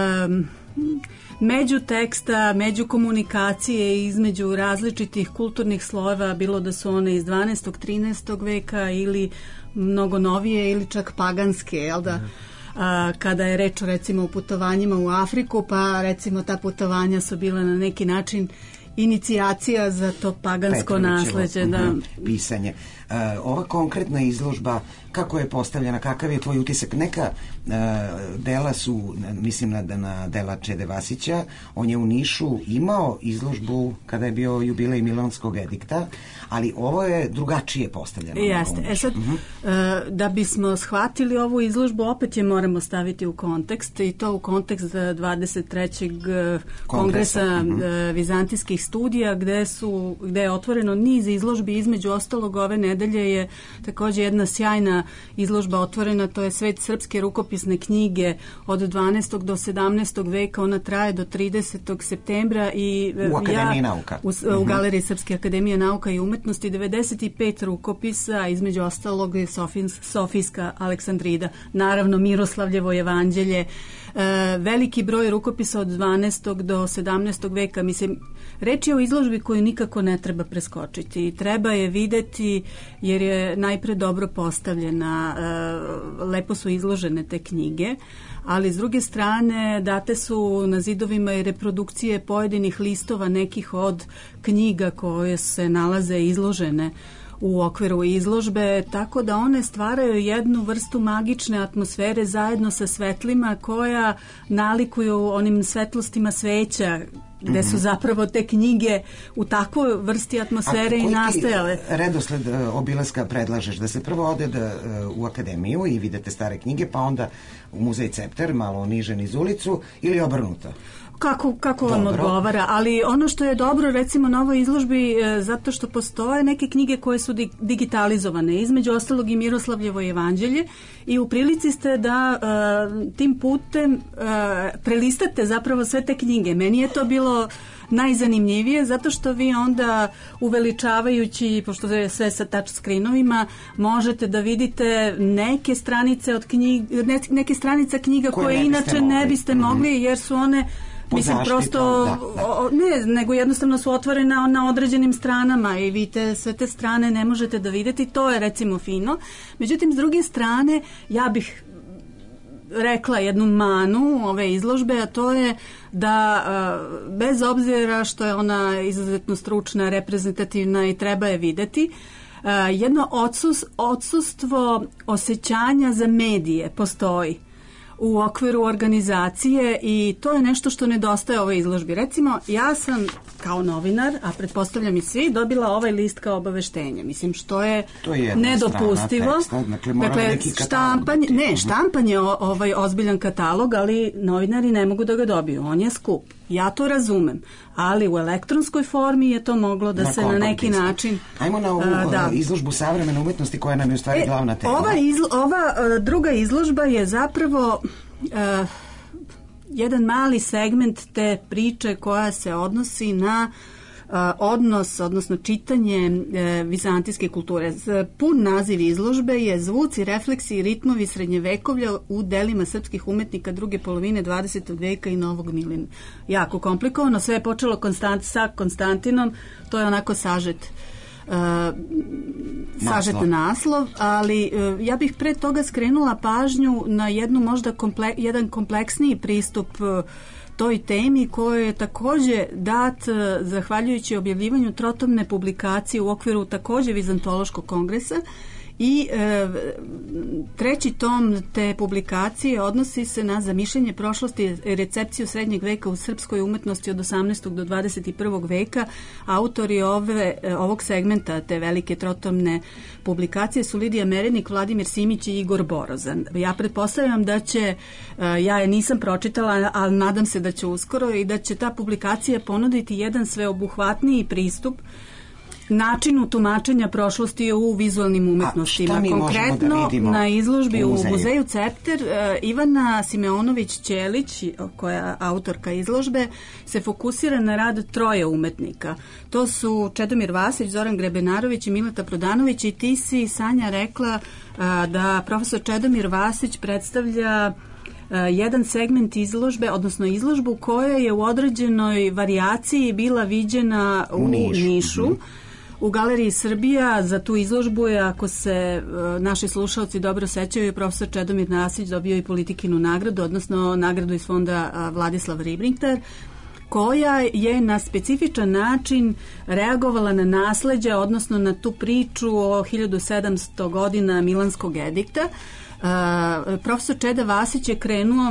među teksta, među komunikacije između različitih kulturnih slojeva, bilo da su one iz dvanaestog, trinaestog veka ili mnogo novije ili čak paganske, jel da? A, kada je reč recimo o putovanjima u Afriku, pa recimo ta putovanja su bila na neki način inicijacija za to pagansko nasleđe. Da. Pisanje. Uh, ova konkretna izložba, kako je postavljena, kakav je tvoj utisak? Neka uh, dela su, mislim na, na dela Čede Vasića, on je u Nišu imao izložbu kada je bio jubilej Milonskog edikta, ali ovo je drugačije postavljeno. Jeste. E sad, uh-huh. uh, da bismo shvatili ovu izložbu, opet je moramo staviti u kontekst, i to u kontekst dvadeset trećeg kongresa uh-huh. vizantijskih studija, gde, su, gde je otvoreno niz izložbi, između ostalog ove nedelje je također jedna sjajna izložba otvorena, to je Svet srpske rukopisne knjige od dvanaestog do sedamnaestog veka, ona traje do tridesetog septembra i u Akademiji ja, nauka. U, uh-huh. u Galeriji Srpske akademije nauka i umetnosti, devedeset pet rukopisa, između ostalog je Sofins, Sofijska Aleksandrida, naravno Miroslavljevo evanđelje, uh, veliki broj rukopisa od dvanaestog do sedamnaestog veka. Mislim, reč je o izložbi koju nikako ne treba preskočiti. Treba je videti jer je najpre dobro postavljena, uh, lepo su izložene te knjige, ali s druge strane date su na zidovima i reprodukcije pojedinih listova nekih od knjiga koje se nalaze izložene u okviru izložbe, tako da one stvaraju jednu vrstu magične atmosfere zajedno sa svetlima koja nalikuju onim svetlostima sveća, gde su zapravo te knjige u takvoj vrsti atmosfere i nastajale. A koji redosled obilaska predlažeš? Da se prvo ode da, u akademiju i vidite stare knjige, pa onda u muzej Cepter, malo niže niz ulicu, ili obrnuto? Kako, kako vam odgovara, ali ono što je dobro recimo na ovoj izložbi, e, zato što postoje neke knjige koje su di, digitalizovane, između ostalog i Miroslavljevo evanđelje, i u prilici ste da e, tim putem e, prelistate zapravo sve te knjige. Meni je to bilo najzanimljivije, zato što vi onda uveličavajući, pošto je sve sa touch screenovima, možete da vidite neke stranice od knjiga, neke stranice knjiga koje, koje ne inače mogli. ne biste mogli, mm-hmm. jer su one Mislim, prosto, da, da. O, ne, nego jednostavno su otvorene na, na određenim stranama i vi te, sve te strane ne možete da vidite, to je recimo fino. Međutim, s druge strane, ja bih rekla jednu manu ove izložbe, a to je da bez obzira što je ona izuzetno stručna, reprezentativna i treba je videti, jedno odsus, odsustvo osjećanja za medije postoji u okviru organizacije i to je nešto što nedostaje ovoj izložbi. Recimo, ja sam kao novinar, a pretpostavljam i svi, dobila ovaj list kao obaveštenje. Mislim, što je, je nedopustivo. Teksta, dakle, dakle štampanje, ne, štampanje je ovaj ozbiljan katalog, ali novinari ne mogu da ga dobiju. On je skup. Ja to razumem, ali u elektronskoj formi je to moglo da na se na neki isto. način... Ajmo na ovu a, da. izložbu savremene umetnosti koja nam je u stvari e, glavna tema. Ova, izlo, ova a, druga izložba je zapravo a, jedan mali segment te priče koja se odnosi na odnos, odnosno čitanje vizantijske kulture. Pun naziv izložbe je Zvuci, refleksi i ritmovi srednjevekovlja u delima srpskih umetnika druge polovine dvadesetog veka i novog milina. Jako komplikovano, sve je počelo Konstant, sa Konstantinom, to je onako sažet Uh, sažet naslov. naslov, ali uh, ja bih pre toga skrenula pažnju na jednu možda komple, jedan kompleksniji pristup uh, toj temi koji je takođe dat uh, zahvaljujući objavljivanju trotomne publikacije u okviru takođe Vizantološkog kongresa i e, treći tom te publikacije odnosi se na zamišljanje prošlosti i recepciju srednjeg veka u srpskoj umetnosti od osamnaestog do dvadeset prvog veka. Autori ove, ovog segmenta te velike trotomne publikacije su Lidija Merednik, Vladimir Simić i Igor Borozan. Ja pretpostavljam da će, ja je nisam pročitala, ali nadam se da će uskoro i da će ta publikacija ponuditi jedan sveobuhvatniji pristup načinu tumačenja prošlosti u vizualnim umetnostima. Konkretno da na izložbi u muzeju, u muzeju Cepter uh, Ivana Simeonović-Ćelić, koja je autorka izložbe, se fokusira na rad troje umetnika. To su Čedomir Vasić, Zoran Grebenarović i Mileta Prodanović i ti si, Sanja, rekla uh, da profesor Čedomir Vasić predstavlja Uh, jedan segment izložbe, odnosno izložbu koja je u određenoj varijaciji bila viđena u, u Nišu. Nišu. Mm-hmm. U Galeriji Srbija za tu izložbu je, ako se uh, naši slušalci dobro sećaju, profesor Čedomir Vasić dobio i Politikinu nagradu, odnosno nagradu iz fonda uh, Vladislav Ribniktar, koja je na specifičan način reagovala na nasleđe, odnosno na tu priču o hiljadu sedamsto godina Milanskog edikta. Uh, profesor Čeda Vasić je krenuo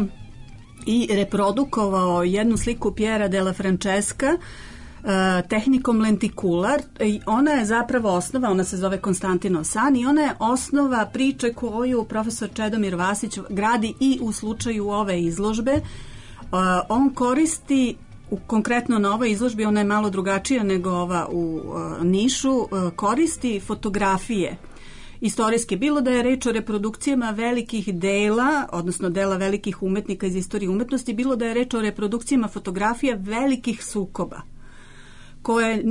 i reprodukovao jednu sliku Piera della Francesca uh, tehnikom lentikular. I ona je zapravo osnova, ona se zove Konstantinov san i ona je osnova priče koju profesor Čedomir Vasić gradi i u slučaju ove izložbe. Uh, on koristi u, konkretno na ovoj izložbi, ona je malo drugačija nego ova u uh, Nišu, uh, koristi fotografije istorijske, bilo da je reč o reprodukcijama velikih dela, odnosno dela velikih umetnika iz istorije umetnosti, bilo da je reč o reprodukcijama fotografija velikih sukoba koje e,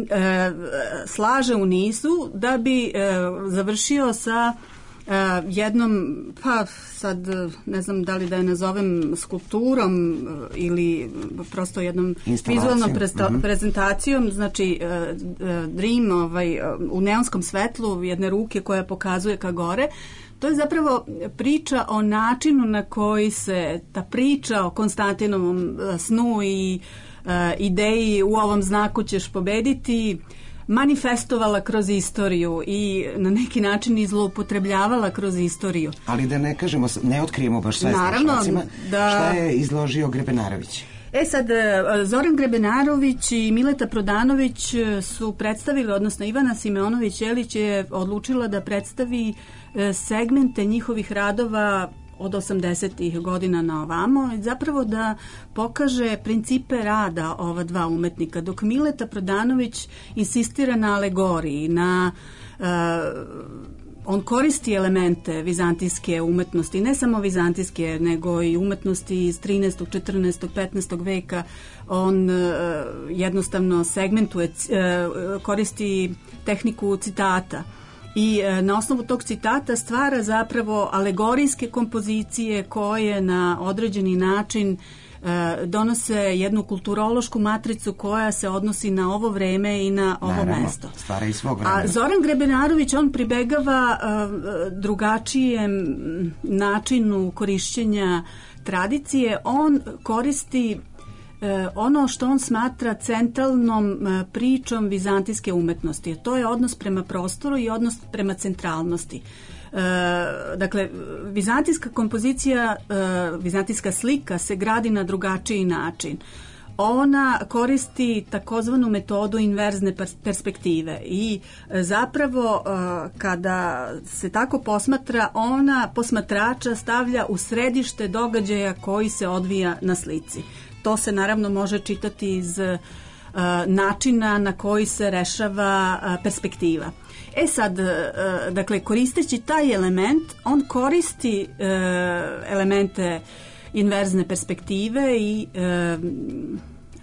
slaže u nizu da bi e, završio sa e, jednom, pa sad ne znam da li da je nazovem skulpturom ili prosto jednom vizualnom presta, mm-hmm. prezentacijom, znači e, Dream ovaj, u neonskom svetlu jedne ruke koja pokazuje ka gore. To je zapravo priča o načinu na koji se ta priča o Konstantinovom snu i e, ideji u ovom znaku ćeš pobediti manifestovala kroz istoriju i na neki način izloupotrebljavala kroz istoriju. Ali da ne kažemo, ne otkrijemo baš sve slušalcima, da... šta je izložio Grebenarović? E sad, Zoran Grebenarović i Mileta Prodanović su predstavili, odnosno Ivana Simeonović-Ćelić je odlučila da predstavi segmente njihovih radova od osamdesetih godina na ovamo, zapravo da pokaže principe rada ova dva umetnika, dok Mileta Prodanović insistira na alegoriji, na uh, on koristi elemente vizantijske umetnosti, ne samo vizantijske, nego i umetnosti iz trinaestog, četrnaestog, petnaestog veka. On uh, jednostavno segmentuje, uh, koristi tehniku citata i uh, na osnovu tog citata stvara zapravo alegorijske kompozicije koje na određeni način donose jednu kulturološku matricu koja se odnosi na ovo vreme i na ovo Naravno, mesto. Stvara i svog vremena. A Zoran Grebenarović, on pribegava uh, drugačijem načinu korišćenja tradicije. On koristi uh, ono što on smatra centralnom uh, pričom vizantijske umetnosti. To je odnos prema prostoru i odnos prema centralnosti. Uh, dakle, vizantijska kompozicija, uh, vizantijska slika se gradi na drugačiji način. Ona koristi takozvanu metodu inverzne perspektive i uh, zapravo uh, kada se tako posmatra, ona posmatrača stavlja u središte događaja koji se odvija na slici. To se naravno može čitati iz uh, načina na koji se rešava uh, perspektiva. E sad, dakle, koristeći taj element, on koristi elemente inverzne perspektive i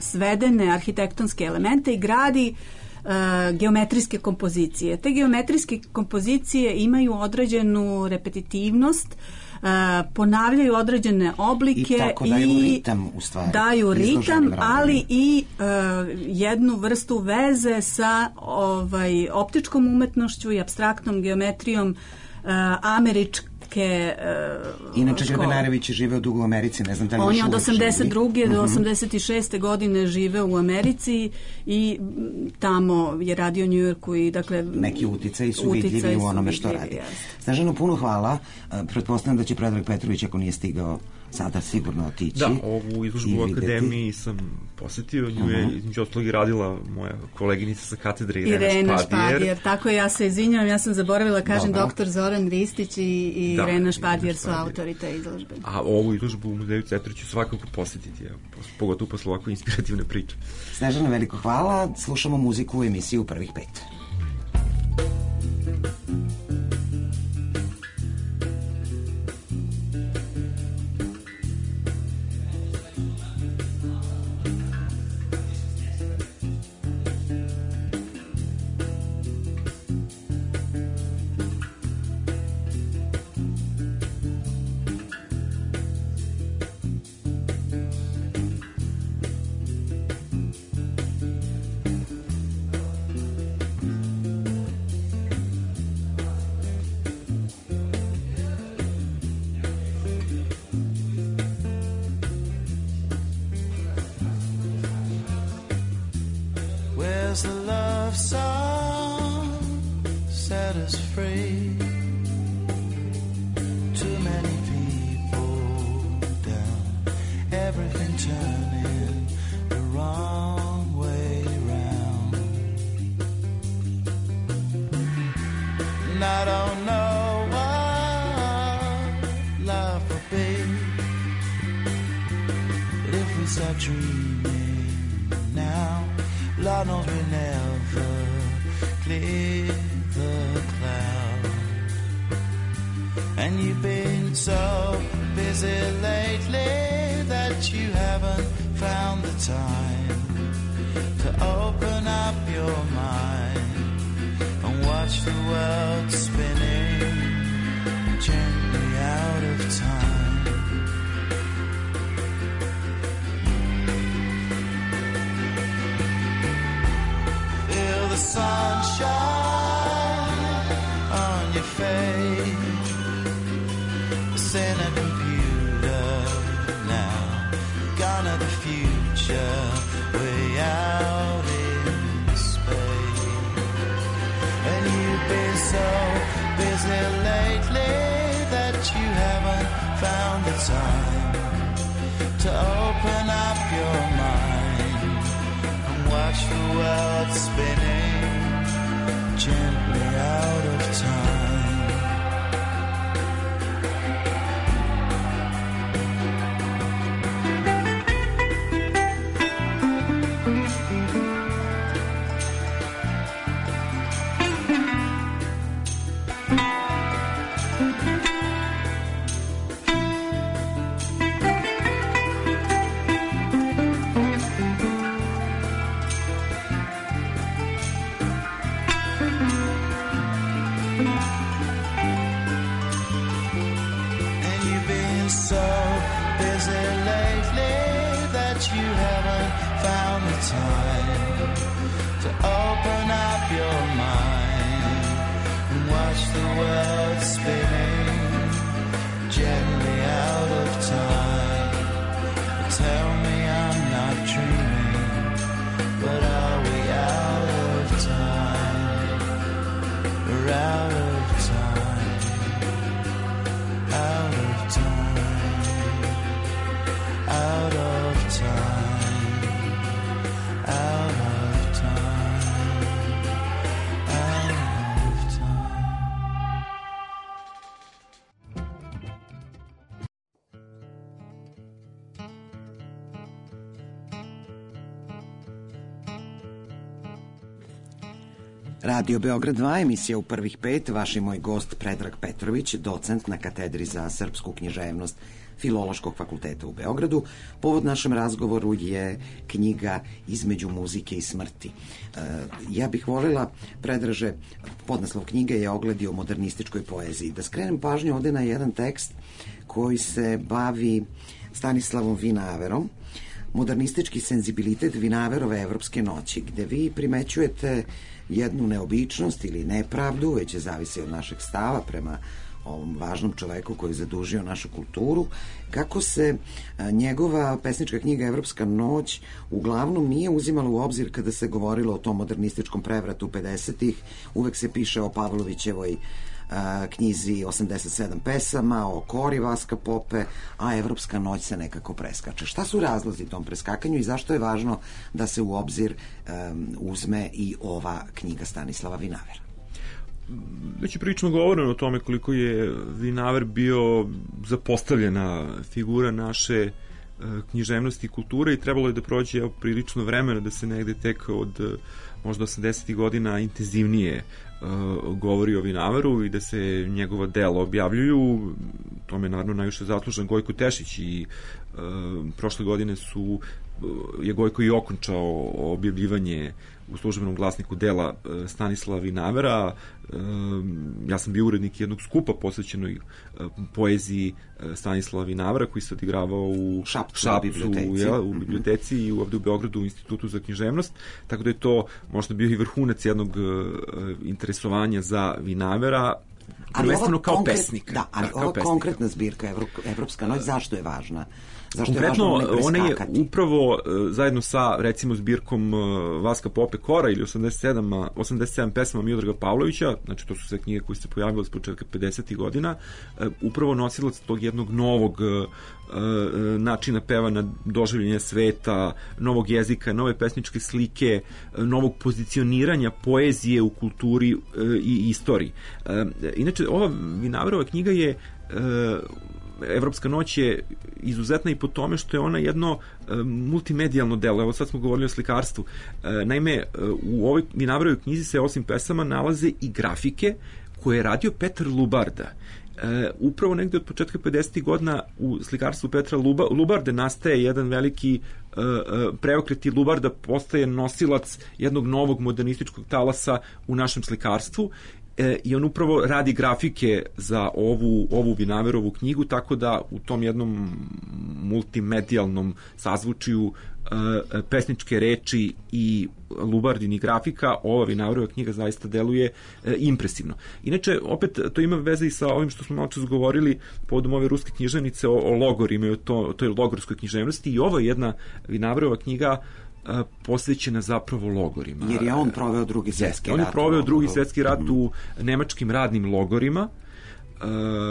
svedene arhitektonske elemente i gradi uh, geometrijske kompozicije. Te geometrijske kompozicije imaju određenu repetitivnost, Uh, ponavljaju određene oblike i tako daju i ritam u stvari. Daju ritam, ali i uh, jednu vrstu veze sa ovaj, optičkom umetnošću i apstraktnom geometrijom uh, američke Uh, Inače, Grebenarević je živeo dugo u Americi, ne znam da li on još je od uvek osamdeset druge živi. do osamdeset šeste godine živeo u Americi i tamo je radio u Njujorku i dakle neki uticaji su vidljivi u onome što radi. Snežano, puno hvala. Pretpostavljam da će Predrag Petrović, ako nije stigao sada, sigurno otići. Da, ovu izložbu u akademiji sam posetio, nju je uh-huh. između ostalog i radila moja koleginica sa katedre Irena, Irena Špadjer. Špadjer. Tako je, ja se izvinjavam, ja sam zaboravila, kažem, Dobro. doktor Zoran Ristić i, i da, Irena Špadjer su autori te izložbe. A ovu izložbu u muzeju Cetra ću svakako posetiti, ja, pogotovo posle ovako inspirativne priče. Snežana, veliko hvala. Slušamo muziku u emisiji U prvih pet. Where's the love song set us free? Too many people down, everything turning the wrong way round. And I don't know what life will be, but if we start dreaming now, Lord knows we never clear the cloud. And you've been so busy lately that you haven't found the time to open up your mind and watch the world spinning gently out of time. The sunshine on your face, it's in a computer now, gone to the future, way out in space. And you've been so busy lately that you haven't found the time to open up your mind and watch the world spinning gently out of time. Radio Beograd dva, emisija U prvih pet, vaš je moj gost Predrag Petrović, docent na katedri za srpsku književnost Filološkog fakulteta u Beogradu. Povod našem razgovoru je knjiga Između muzike i smrti. E, ja bih voljela, Predraže, podnaslov knjige je Ogledi o modernističkoj poeziji. Da skrenem pažnju ovde na jedan tekst koji se bavi Stanislavom Vinaverom, modernistički senzibilitet Vinaverove evropske noći, gde vi primećujete jednu neobičnost ili nepravdu, već je zavisi od našeg stava prema ovom važnom čoveku koji je zadužio našu kulturu, kako se a, njegova pesnička knjiga Evropska noć uglavnom nije uzimala u obzir kada se govorilo o tom modernističkom prevratu pedesetih. Uvek se piše o Pavlovićevoj a, knjizi osamdeset sedam pesama, o Kori Vaska Pope, a Evropska noć se nekako preskače. Šta su razlozi tom preskakanju i zašto je važno da se u obzir a, uzme i ova knjiga Stanislava Vinavera? Već je prilično govoreno o tome koliko je Vinaver bio zapostavljena figura naše književnosti i kulture i trebalo je da prođe prilično vremena da se negde tek od možda osamdesetih godina intenzivnije govori o Vinaveru i da se njegova dela objavljuju. Tome je naravno najviše zaslužan Gojko Tešić i prošle godine su je Gojko i okončao objavljivanje u službenom glasniku dela Stanislava Vinavera. Ja sam bio urednik jednog skupa posvećenoj poeziji Stanislava Vinavera koji se odigravao u Šapcu, Šapcu biblioteci. Ja, u biblioteci i ovde u Beogradu u Institutu za književnost, tako da je to možda bio i vrhunac jednog interesovanja za Vinavera, prvenstveno kao konkret, pesnika. Da, ali ova pesnika. Konkretna zbirka Evro, Evropska noć, zašto je važna? Zašto konkretno, je važno ona je upravo zajedno sa, recimo, zbirkom Vaska Pope Kora ili osamdeset sedam, osamdeset sedam pesama Miodraga Pavlovića, znači to su sve knjige koje se pojavile s početka pedesetih godina, upravo nosilac tog jednog novog načina peva na doživljenje sveta, novog jezika, nove pesničke slike, novog pozicioniranja poezije u kulturi i istoriji. Inače, ova Vinaverova knjiga je Evropska noć je izuzetna i po tome što je ona jedno multimedijalno delo. Evo sad smo govorili o slikarstvu. Naime, u ovoj Vinaverovoj knjizi se osim pesama nalaze i grafike koje je radio Petar Lubarda. Uh, upravo negde od početka pedesetih godina u slikarstvu Petra Luba, Lubarde nastaje jedan veliki uh, uh, preokret i Lubarda postaje nosilac jednog novog modernističkog talasa u našem slikarstvu e, i on upravo radi grafike za ovu, ovu Vinaverovu knjigu, tako da u tom jednom multimedijalnom sazvučiju pesničke reči i Lubardini grafika, ova Vinaverova knjiga zaista deluje e, impresivno. Inače, opet, to ima veze i sa ovim što smo malo čas govorili povodom ove ruske književnice o, o logorima i o to, toj logorskoj književnosti i ovo je jedna Vinaverova knjiga a, posvećena zapravo logorima. Jer je on proveo drugi svjetski rat. On je proveo drugi svjetski rat mm. u nemačkim radnim logorima. Uh,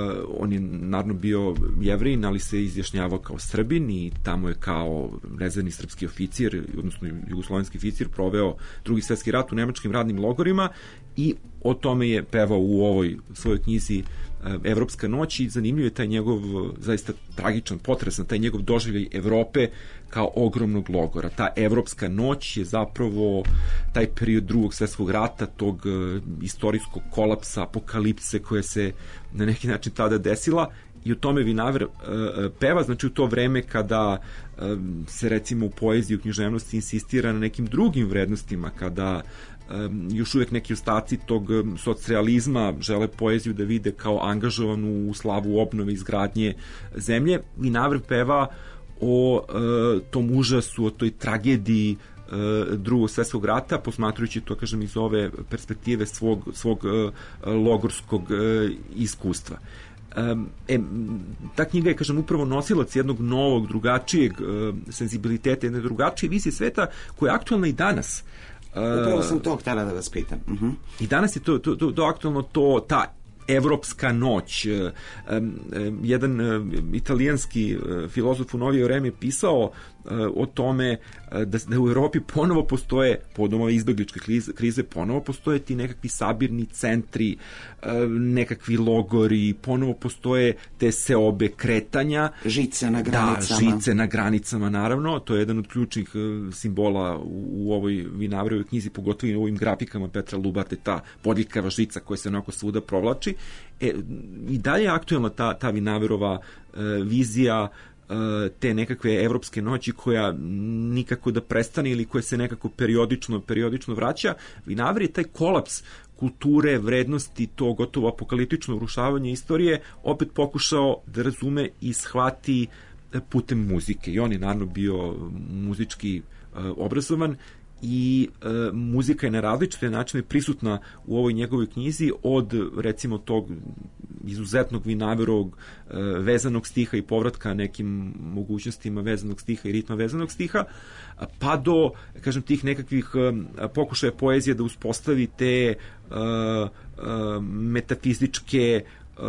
on je naravno bio Jevrin, ali se izjašnjavao kao Srbin i tamo je kao rezervni srpski oficir, odnosno jugoslovenski oficir, proveo drugi svjetski rat u nemačkim radnim logorima i o tome je pevao u ovoj svojoj knjizi Evropska noć i zanimljiv je taj njegov zaista tragičan, potresan, taj njegov doživljaj Evrope kao ogromnog logora. Ta Evropska noć je zapravo taj period drugog svjetskog rata, tog uh, istorijskog kolapsa, apokalipse koje se na neki način tada desila i u tome Vinaver uh, peva, znači u to vreme kada uh, se recimo u poeziji, u književnosti insistira na nekim drugim vrednostima, kada um, još uvijek neki ostaci tog um, socrealizma žele poeziju da vide kao angažovanu u slavu obnove izgradnje zemlje. Vinaver peva o uh, tom užasu, o toj tragediji uh, drugog svjetskog rata, posmatrujući to, kažem, iz ove perspektive svog, svog uh, logorskog uh, iskustva. Um, e, ta knjiga je, kažem, upravo nosilac jednog novog, drugačijeg uh, senzibiliteta, jedne drugačije vizije sveta koja je aktualna i danas. Uh, upravo sam to htjela da vas pitam. Uh-huh. I danas je to, to, to, to aktualno, to, ta evropska noć. Jedan italijanski filozof u novije vreme pisao o tome da, da u Evropi ponovo postoje, povodom ove izbegličke krize, ponovo postoje ti nekakvi sabirni centri, nekakvi logori, ponovo postoje te seobe kretanja. Žice na granicama. Da, žice na granicama, naravno. To je jedan od ključnih simbola u, u ovoj Vinavrovoj knjizi, pogotovo i u ovim grafikama Petra Lubarde, ta bodljikava žica koja se onako svuda provlači. E, i dalje je aktuelna ta, ta Vinaverova e, vizija te nekakve evropske noći koja nikako da prestane ili koja se nekako periodično, periodično vraća. Vinaver je taj kolaps kulture, vrednosti, to gotovo apokaliptično urušavanje istorije opet pokušao da razume i shvati putem muzike. I on je naravno bio muzički obrazovan i e, muzika je na različite načine prisutna u ovoj njegovoj knjizi, od recimo tog izuzetnog Vinaverovog e, vezanog stiha i povratka nekim mogućnostima vezanog stiha i ritma vezanog stiha, pa do, kažem, tih nekakvih e, pokušaja poezije da uspostavi te e, e, metafizičke e,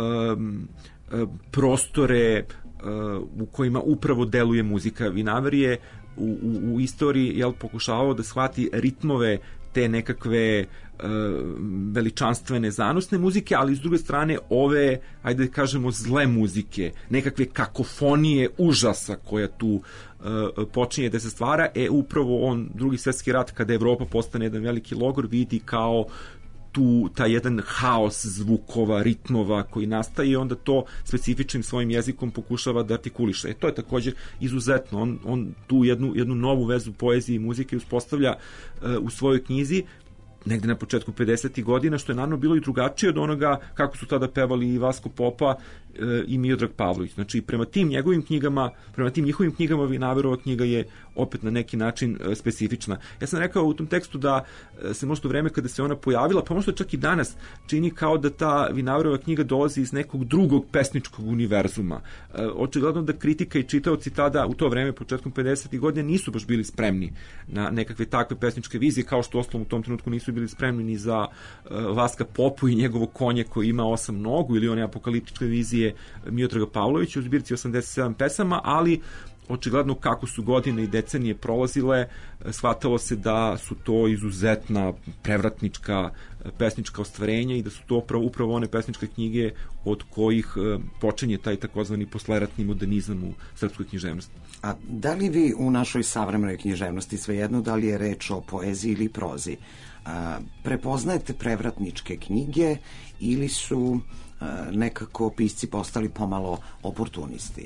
e, prostore e, u kojima upravo deluje muzika. Vinaver je U, u, u istoriji jel, pokušavao da shvati ritmove te nekakve e, veličanstvene zanosne muzike, ali s druge strane ove, ajde da kažemo, zle muzike, nekakve kakofonije užasa koja tu e, počinje da se stvara. E, upravo on, Drugi svjetski rat, kada Evropa postane jedan veliki logor, vidi kao tu taj jedan haos zvukova, ritmova koji nastaje i onda to specifičnim svojim jezikom pokušava da artikuliše. E, to je također izuzetno. On, on tu jednu, jednu novu vezu poezije i muzike uspostavlja uh, u svojoj knjizi negde na početku pedesetih godina, što je naravno bilo i drugačije od onoga kako su tada pevali i Vasko Popa e, i Miodrag Pavlović. Znači, prema tim njegovim knjigama, prema tim njihovim knjigama, Vinaverova knjiga je opet na neki način e, specifična. Ja sam rekao u tom tekstu da e, se možda u vreme kada se ona pojavila, pa možda čak i danas, čini kao da ta Vinaverova knjiga dolazi iz nekog drugog pesničkog univerzuma. E, očigledno da kritika i čitaoci tada, u to vreme, početkom pedesetih godina, nisu baš bili spremni na nekakve takve pesničke vizije, kao što ostalom u tom trenutku nisu bili spremni ni za uh, Vaska Popu i njegovo konje koji ima osam nogu, ili one apokaliptičke vizije Miodraga Pavlovića u zbirci osamdeset sedam pesama, ali očigledno kako su godine i decenije prolazile, shvatalo se da su to izuzetna prevratnička pesnička ostvarenja i da su to upravo, upravo one pesničke knjige od kojih uh, počinje taj takozvani posleratni modernizam u srpskoj književnosti. A da li vi u našoj savremenoj književnosti, svejedno da li je reč o poeziji ili prozi, a, prepoznajete prevratničke knjige ili su a, nekako pisci postali pomalo oportunisti?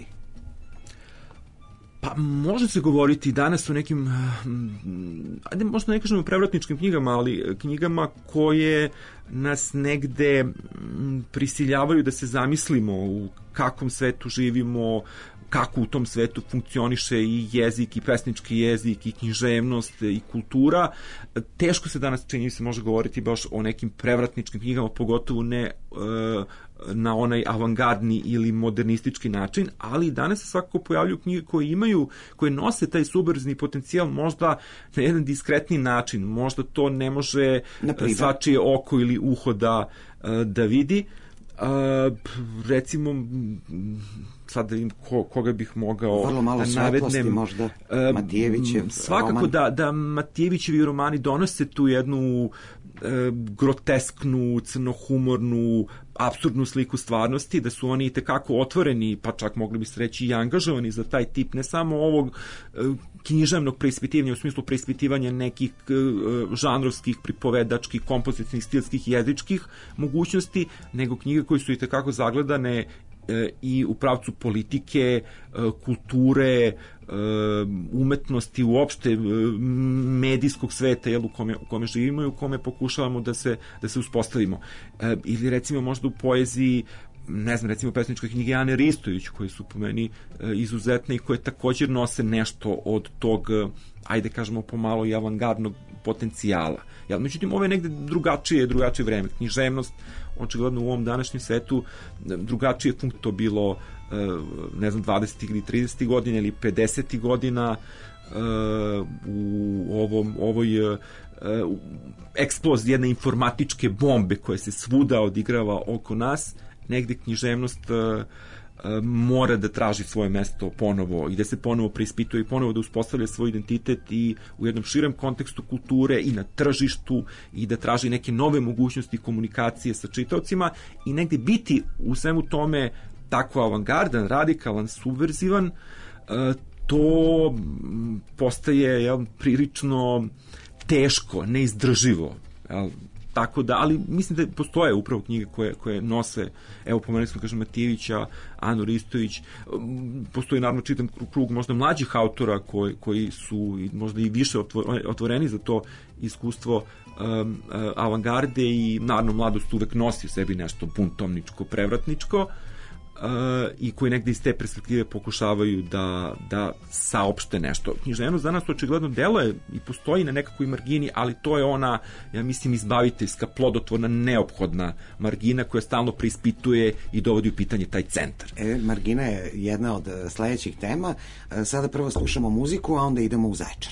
Pa može se govoriti danas o nekim, ajde možda ne kažemo prevratničkim knjigama, ali knjigama koje nas negde prisiljavaju da se zamislimo u kakvom svetu živimo, kako u tom svetu funkcioniše i jezik, i pesnički jezik, i književnost, i kultura. Teško se danas, čini se, može govoriti baš o nekim prevratničkim knjigama, pogotovo ne e, na onaj avangardni ili modernistički način, ali danas se svakako pojavljuju knjige koje imaju, koje nose taj subverzni potencijal možda na jedan diskretni način. Možda to ne može svačije oko ili uho da, da vidi. Uh, recimo sad da im ko, koga bih mogao vrlo malo da navednem možda uh, Matijevićev svakako roman. da, da Matijevićevi romani donose tu jednu uh, grotesknu, crnohumornu, apsurdnu sliku stvarnosti, da su oni itekako otvoreni, pa čak mogli bi se reći i angažovani za taj tip, ne samo ovog uh, književnog preispitivanja u smislu preispitivanja nekih uh, žanrovskih, pripovedačkih, kompozicijnih, stilskih i jezičkih mogućnosti, nego knjige koje su itekako zagledane uh, i u pravcu politike, uh, kulture, uh, umetnosti, uopšte uh, medijskog sveta, jel, u kome, u kome živimo i u kome pokušavamo da se, da se uspostavimo. Uh, ili recimo možda u poeziji, ne znam, recimo pesničke knjige Ane Ristović, koje su po meni e, izuzetne i koje također nose nešto od tog, e, ajde kažemo pomalo i avangardnog potencijala. Ja, međutim, ovo je negde drugačije, drugačije vreme. Književnost, očigledno u ovom današnjem svetu, drugačije funkto bilo, e, ne znam, dvadesetih ili tridesetih godina ili pedesetih godina, u ovom, ovoj uh, eksploziji jedne informatičke bombe koja se svuda odigrava oko nas, negde književnost uh, mora da traži svoje mesto ponovo i da se ponovo preispituje i ponovo da uspostavlja svoj identitet i u jednom širem kontekstu kulture i na tržištu i da traži neke nove mogućnosti komunikacije sa čitaocima i negde biti u svemu tome tako avangardan, radikalan, subverzivan, to postaje jel, prilično teško, neizdrživo. Jel, tako da, ali mislim da postoje upravo knjige koje, koje nose, evo pomenuli smo, kažem, Matijevića, Anu Ristović, postoji naravno čitam krug možda mlađih autora koji, koji su možda i više otvoreni za to iskustvo um, avangarde i naravno mladost uvek nosi u sebi nešto buntovničko, prevratničko, Uh, i koji negde iz te perspektive pokušavaju da, da saopšte nešto. Književnost za nas očigledno deluje i postoji na nekakvoj margini, ali to je ona, ja mislim, izbaviteljska, plodotvorna, neophodna margina koja stalno preispituje i dovodi u pitanje taj centar. E, margina je jedna od sledećih tema. Sada prvo slušamo muziku, a onda idemo u Zaječar.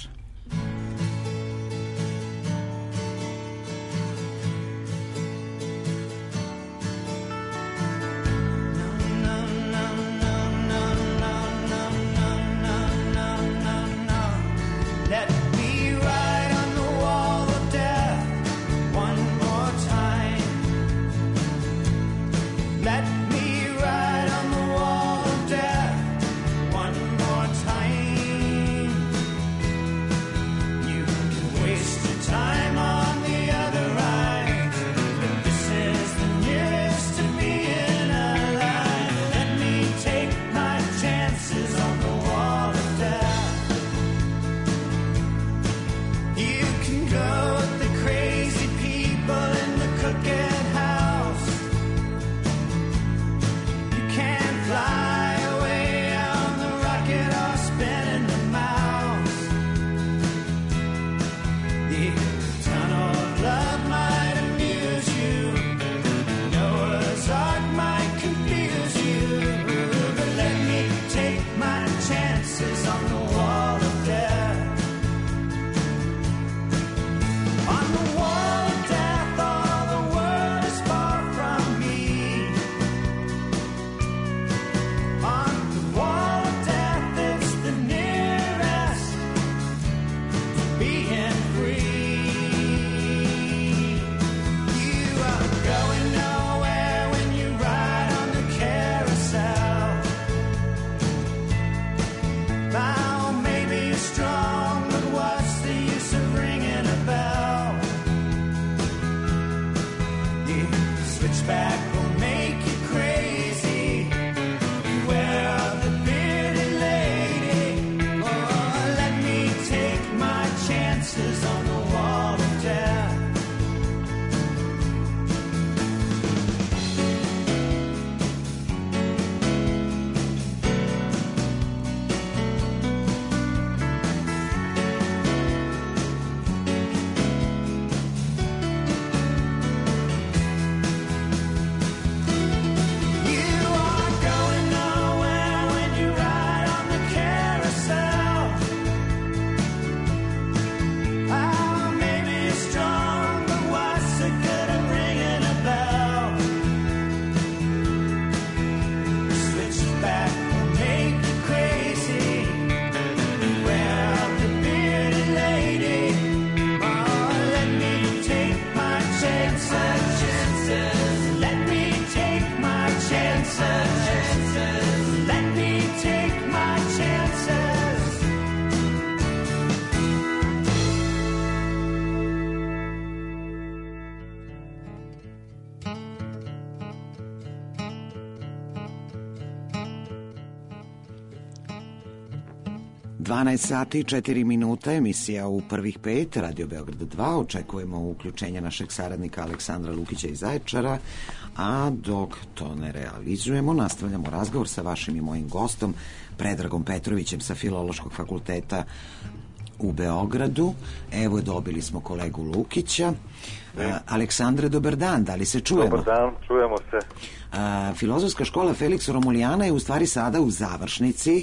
dvanaest sati i četiri minuta, emisija u prvih pet, Radio Beograd dva. Očekujemo uključenje našeg saradnika Aleksandra Lukića iz Zaječara, a dok to ne realizujemo, nastavljamo razgovor sa vašim i mojim gostom, Predragom Petrovićem sa Filološkog fakulteta u Beogradu. Evo, dobili smo kolegu Lukića. A, Aleksandre, dobar dan, da li se čujemo? Dobar dan, čujemo se. A, Filozofska škola Feliksa Romulijana je u stvari sada u završnici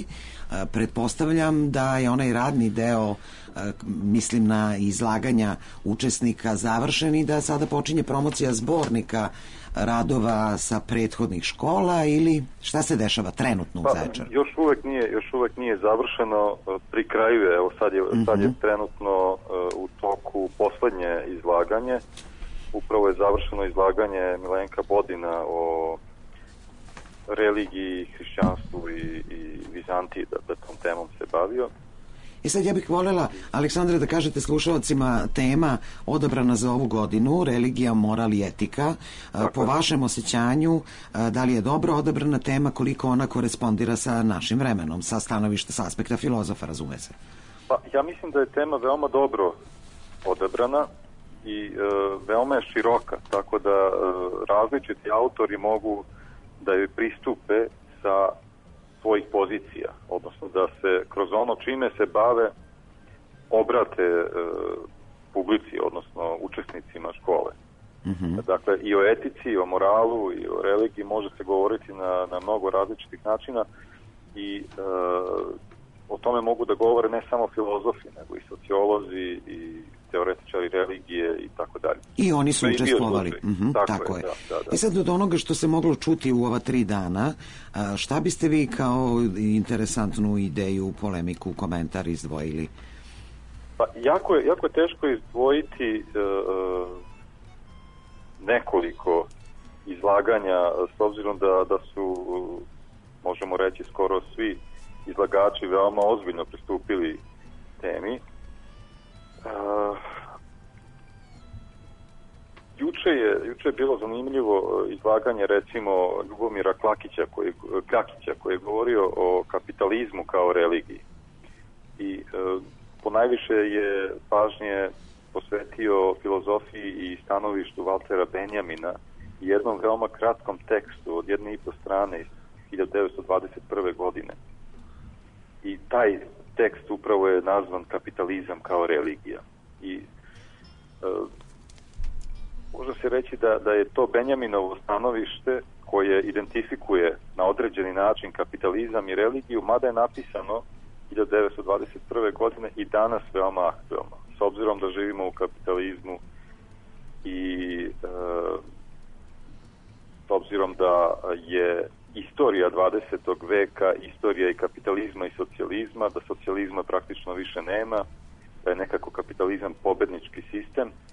Pretpostavljam da je onaj radni deo, mislim na izlaganja učesnika, završen i da sada počinje promocija zbornika radova sa prethodnih škola ili šta se dešava trenutno u Zaječaru? Pa, još uvek nije, još uvek nije završeno, pri kraju je, evo sad je, sad je trenutno uh, u toku poslednje izlaganje. Upravo je završeno izlaganje Milenka Bodina o religiji, hrišćanstvu i, i Vizantiji, da, da tom temom se bavio. I sad ja bih voljela, Aleksandre, da kažete slušalcima tema odabrana za ovu godinu, religija, moral i etika. Dakle. Po vašem osjećanju, da li je dobro odabrana tema, koliko ona korespondira sa našim vremenom, sa stanovišta, sa aspekta filozofa, razume se? Pa, ja mislim da je tema veoma dobro odabrana i e, veoma je široka, tako da e, različiti autori mogu da joj pristupe sa svojih pozicija, odnosno da se kroz ono čime se bave obrate e, publici, odnosno učesnicima škole. Mm-hmm. Dakle, i o etici, i o moralu, i o religiji može se govoriti na, na mnogo različitih načina i e, o tome mogu da govore ne samo filozofi, nego i sociolozi i teoretičari religije i tako dalje. I oni su učestvovali. Mm-hmm, tako, tako je. Da, da, da. I sad od onoga što se moglo čuti u ova tri dana, šta biste vi kao interesantnu ideju, polemiku, komentar izdvojili? Pa, jako je, jako je teško izdvojiti uh, nekoliko izlaganja, s obzirom da, da su, možemo reći, skoro svi izlagači veoma ozbiljno pristupili temi. Uh, juče je, juče je bilo zanimljivo izlaganje recimo Ljubomira Klakića koji, Klakića koji je govorio o kapitalizmu kao religiji i uh, ponajviše je pažnje posvetio filozofiji i stanovištu Valtera Benjamina i jednom veoma kratkom tekstu od jedne i po strane iz hiljadu devetsto dvadeset prve godine. I taj tekst upravo je nazvan Kapitalizam kao religija. I e, može se reći da, da je to Benjaminovo stanovište koje identifikuje na određeni način kapitalizam i religiju, mada je napisano hiljadu devetsto dvadeset prve godine i danas veoma aktuelno. S obzirom da živimo u kapitalizmu i e, s obzirom da je istorija dvadesetog veka, istorija i kapitalizma i socijalizma, da socijalizma praktično više nema, da je nekako kapitalizam pobednički sistem. E,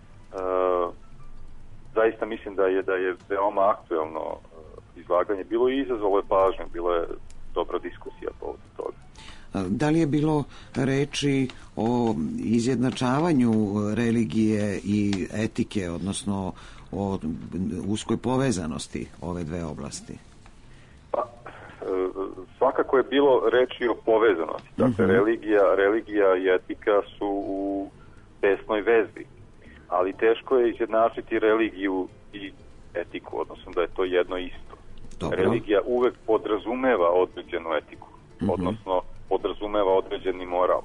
zaista mislim da je da je veoma aktuelno izlaganje. Bilo i izazvalo je pažnju, bilo je dobra diskusija povodom toga. Da li je bilo reči o izjednačavanju religije i etike, odnosno o uskoj povezanosti ove dve oblasti? Pa, svakako je bilo reči o povezanosti. Dakle, uh-huh. religija, religija i etika su u tesnoj vezi, ali teško je izjednačiti religiju i etiku, odnosno da je to jedno isto. Dobro. Religija uvek podrazumeva određenu etiku, uh-huh. odnosno podrazumeva određeni moral.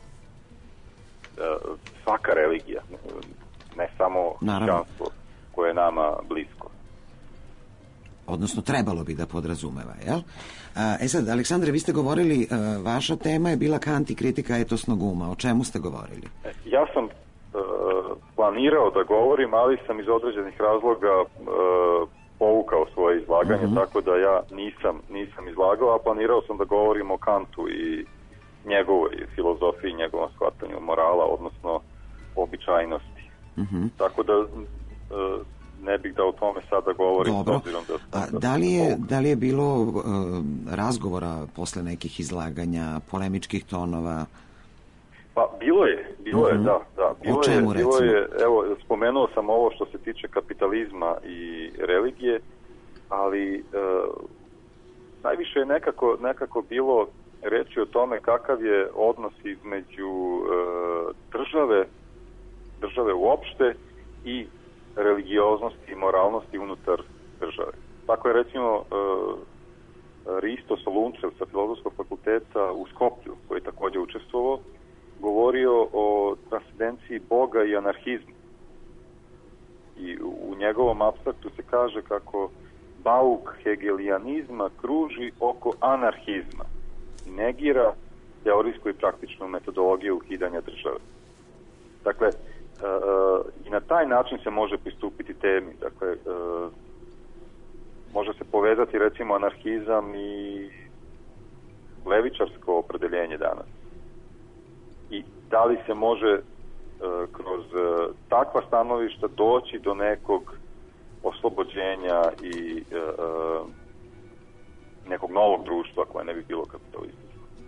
Svaka religija, ne samo hrišćanstvo koje je nama blisko. Odnosno, trebalo bi da podrazumeva, jel? E sad, Aleksandre, vi ste govorili, vaša tema je bila Kant i kritika etosnog uma. O čemu ste govorili? Ja sam uh, planirao da govorim, ali sam iz određenih razloga uh, povukao svoje izlaganje, uh-huh. tako da ja nisam, nisam izlagao, a planirao sam da govorim o Kantu i njegovoj filozofiji, njegovom shvatanju morala, odnosno običajnosti. Uh-huh. Tako da uh, ne bih da o tome sada govorim. Dobro. Da, A, da, li je, da li je bilo uh, razgovora posle nekih izlaganja, polemičkih tonova? Pa bilo je, bilo uh-huh. je, da. da. Bilo o čemu, je, bilo je, evo, spomenuo sam ovo što se tiče kapitalizma i religije, ali uh, najviše je nekako, nekako bilo reći o tome kakav je odnos između uh, države, države uopšte i religioznosti i moralnosti unutar države. Tako je recimo uh, Risto Solunčev sa Filozofskog fakulteta u Skoplju, koji je također učestvovao, govorio o transcendenciji Boga i anarhizmu. I u njegovom apstraktu se kaže kako bauk hegelijanizma kruži oko anarhizma. Negira teorijsku i praktičnu metodologiju ukidanja države. Dakle, e, i na taj način se može pristupiti temi. Dakle, e, može se povezati recimo anarhizam i levičarsko opredeljenje danas. I da li se može e, kroz e, takva stanovišta doći do nekog oslobođenja i e, e, nekog novog društva koje ne bi bilo kapitalističko.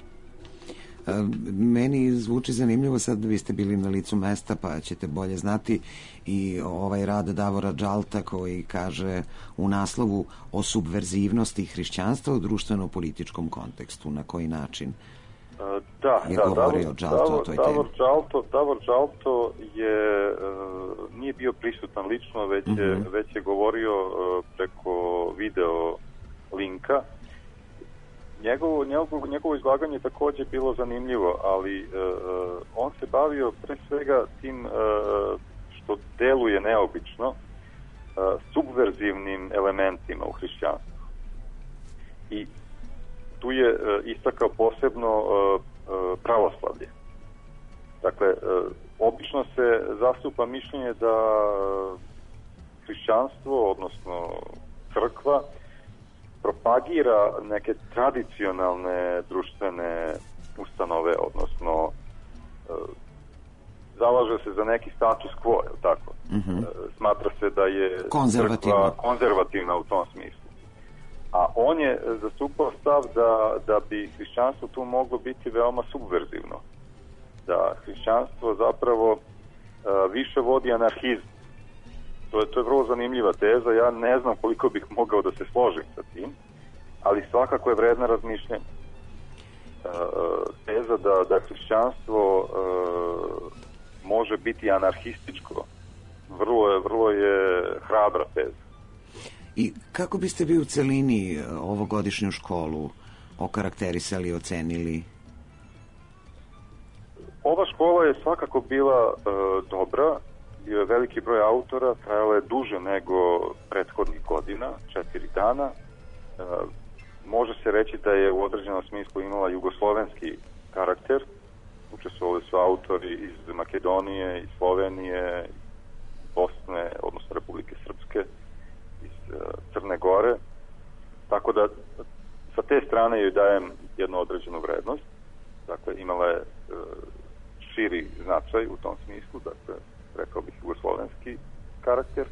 Meni zvuči zanimljivo, sad vi ste bili na licu mesta pa ćete bolje znati i ovaj rad Davora Džalta koji kaže u naslovu o subverzivnosti hrišćanstva u društveno-političkom kontekstu. Na koji način da, je da, govorio Džalto o toj temi? Davor Džalto, Davor Džalto je, nije bio prisutan lično, već je, mm-hmm. već je govorio preko video linka. Njegovo, njegovo, njegovo izlaganje je također bilo zanimljivo, ali uh, on se bavio pre svega tim uh, što deluje neobično, uh, subverzivnim elementima u hrišćanstvu. I tu je uh, istakao posebno uh, uh, pravoslavlje. Dakle, uh, obično se zastupa mišljenje da hrišćanstvo, odnosno crkva, propagira neke tradicionalne društvene ustanove, odnosno e, zalaže se za neki status quo, je li tako? Mm-hmm. E, smatra se da je konzervativna. konzervativna u tom smislu. A on je zastupao stav da, da bi hrišćanstvo tu moglo biti veoma subverzivno. Da hrišćanstvo zapravo e, više vodi anarhizam. To je, to je vrlo zanimljiva teza, ja ne znam koliko bih mogao da se složim sa tim, ali svakako je vredna razmišljanja. E, teza da, da hrišćanstvo e, može biti anarhističko, vrlo je, vrlo je hrabra teza. I kako biste vi u celini ovogodišnju školu okarakterisali i ocenili? Ova škola je svakako bila e, dobra. Bio je veliki broj autora, trajalo je duže nego prethodnih godina, četiri dana. E, može se reći da je u određenom smislu imala jugoslovenski karakter. Učestvovali su autori iz Makedonije, iz Slovenije, iz Bosne, odnosno Republike Srpske, iz e, Crne Gore. Tako da sa te strane joj dajem jednu određenu vrednost. Dakle, imala je e, širi značaj u tom smislu, dakle, rekao bih jugoslovenski karakter,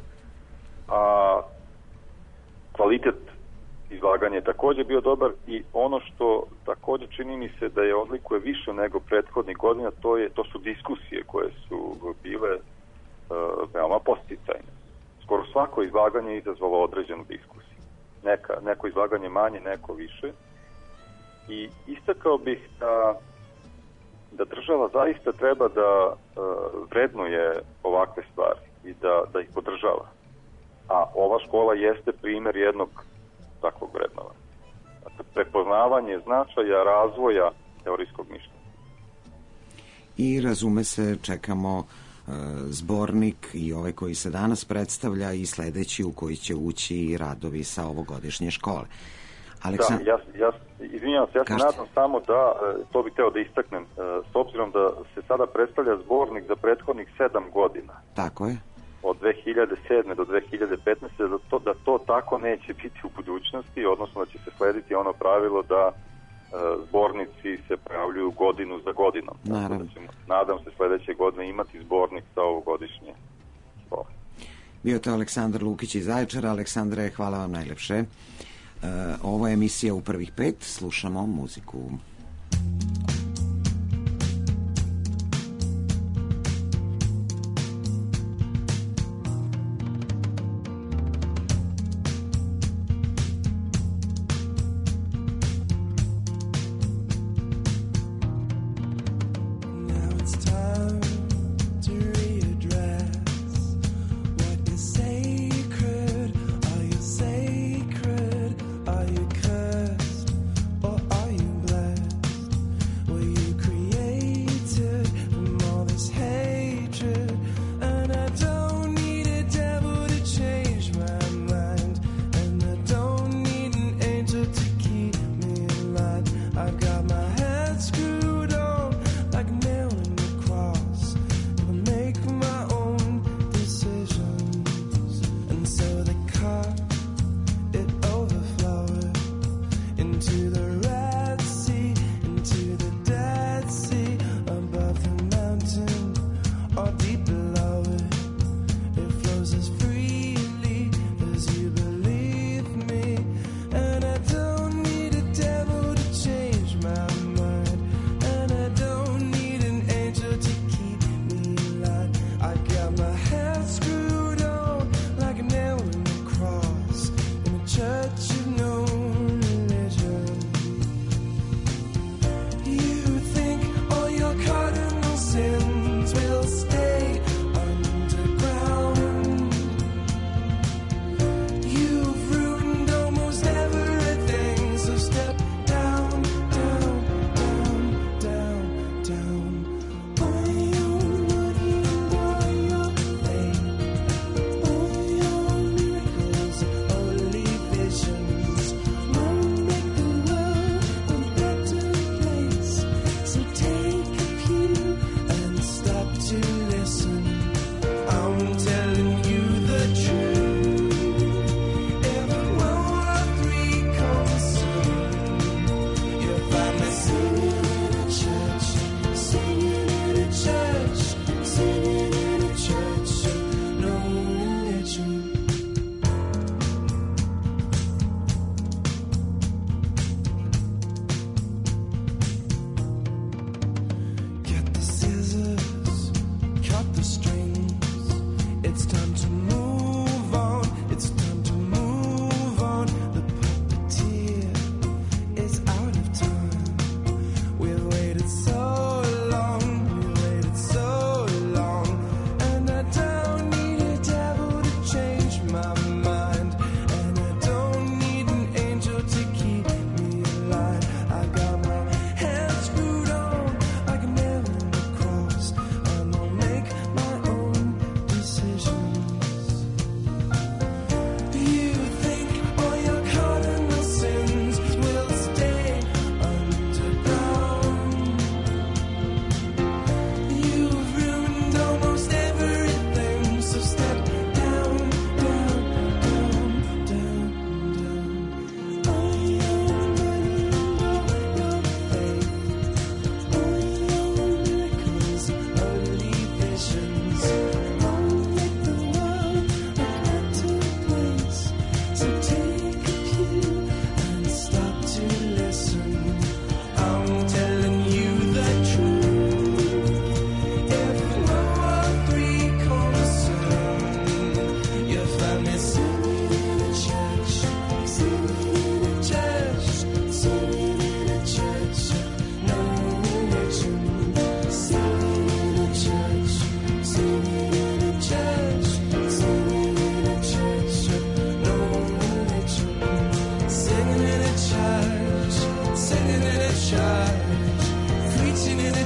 a kvalitet izlaganja je također bio dobar i ono što također čini mi se da je odlikuje više nego prethodnih godina, to je to su diskusije koje su bile uh, veoma podsticajne. Skoro svako izlaganje je izazvalo određenu diskusiju. Neka, neko izlaganje manje, neko više. I istakao bih da da država zaista treba da uh, vrednuje ovakve stvari i da, da ih podržava. A ova škola jeste primjer jednog takvog vrednovanja. Dakle, prepoznavanje značaja razvoja teorijskog mišljenja. I razume se, čekamo uh, zbornik i ovaj koji se danas predstavlja i sledeći u koji će ući radovi sa ovogodišnje škole. Aleksand... Da, ja, ja, izvinjavam se, ja se nadam samo da, to bih teo da istaknem, s obzirom da se sada predstavlja zbornik za prethodnih sedam godina. Tako je. Od dve hiljade sedme do dve hiljade petnaeste. Da to, da to tako neće biti u budućnosti, odnosno da će se slediti ono pravilo da e, zbornici se pojavljuju godinu za godinom. Naravno. Tako da ćemo, nadam se, sledeće godine imati zbornik za ovogodišnje škole. Bio to Aleksandar Lukić iz Zaječara. Aleksandre, hvala vam najlepše. Uh, ovo je emisija U prvih pet, slušamo muziku. Are you cursed or are you blessed?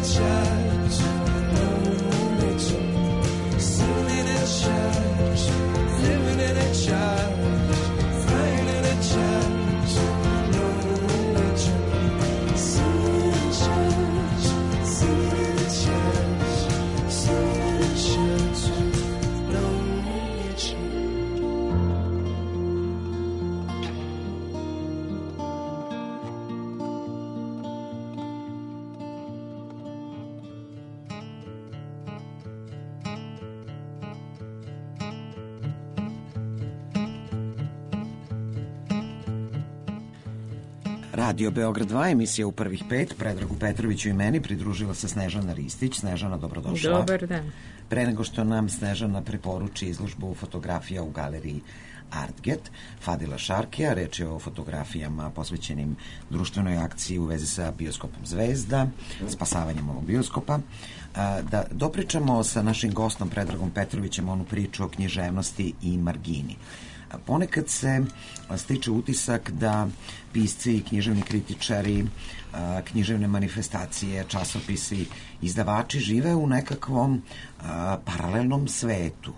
Radio Beograd dva, emisija u prvih pet, Predragu Petroviću i meni pridružila se Snežana Ristić. Snežana, dobrodošla. Dobar dan. Pre nego što nam Snežana preporuči izložbu fotografija u galeriji Artget, Fadila Šarkija, reč je o fotografijama posvećenim društvenoj akciji u vezi sa bioskopom Zvezda, spasavanjem ovog bioskopa, da dopričamo sa našim gostom Predragom Petrovićem onu priču o književnosti i margini. Ponekad se stiče utisak da pisci i književni kritičari, književne manifestacije, časopisi, izdavači žive u nekakvom paralelnom svetu.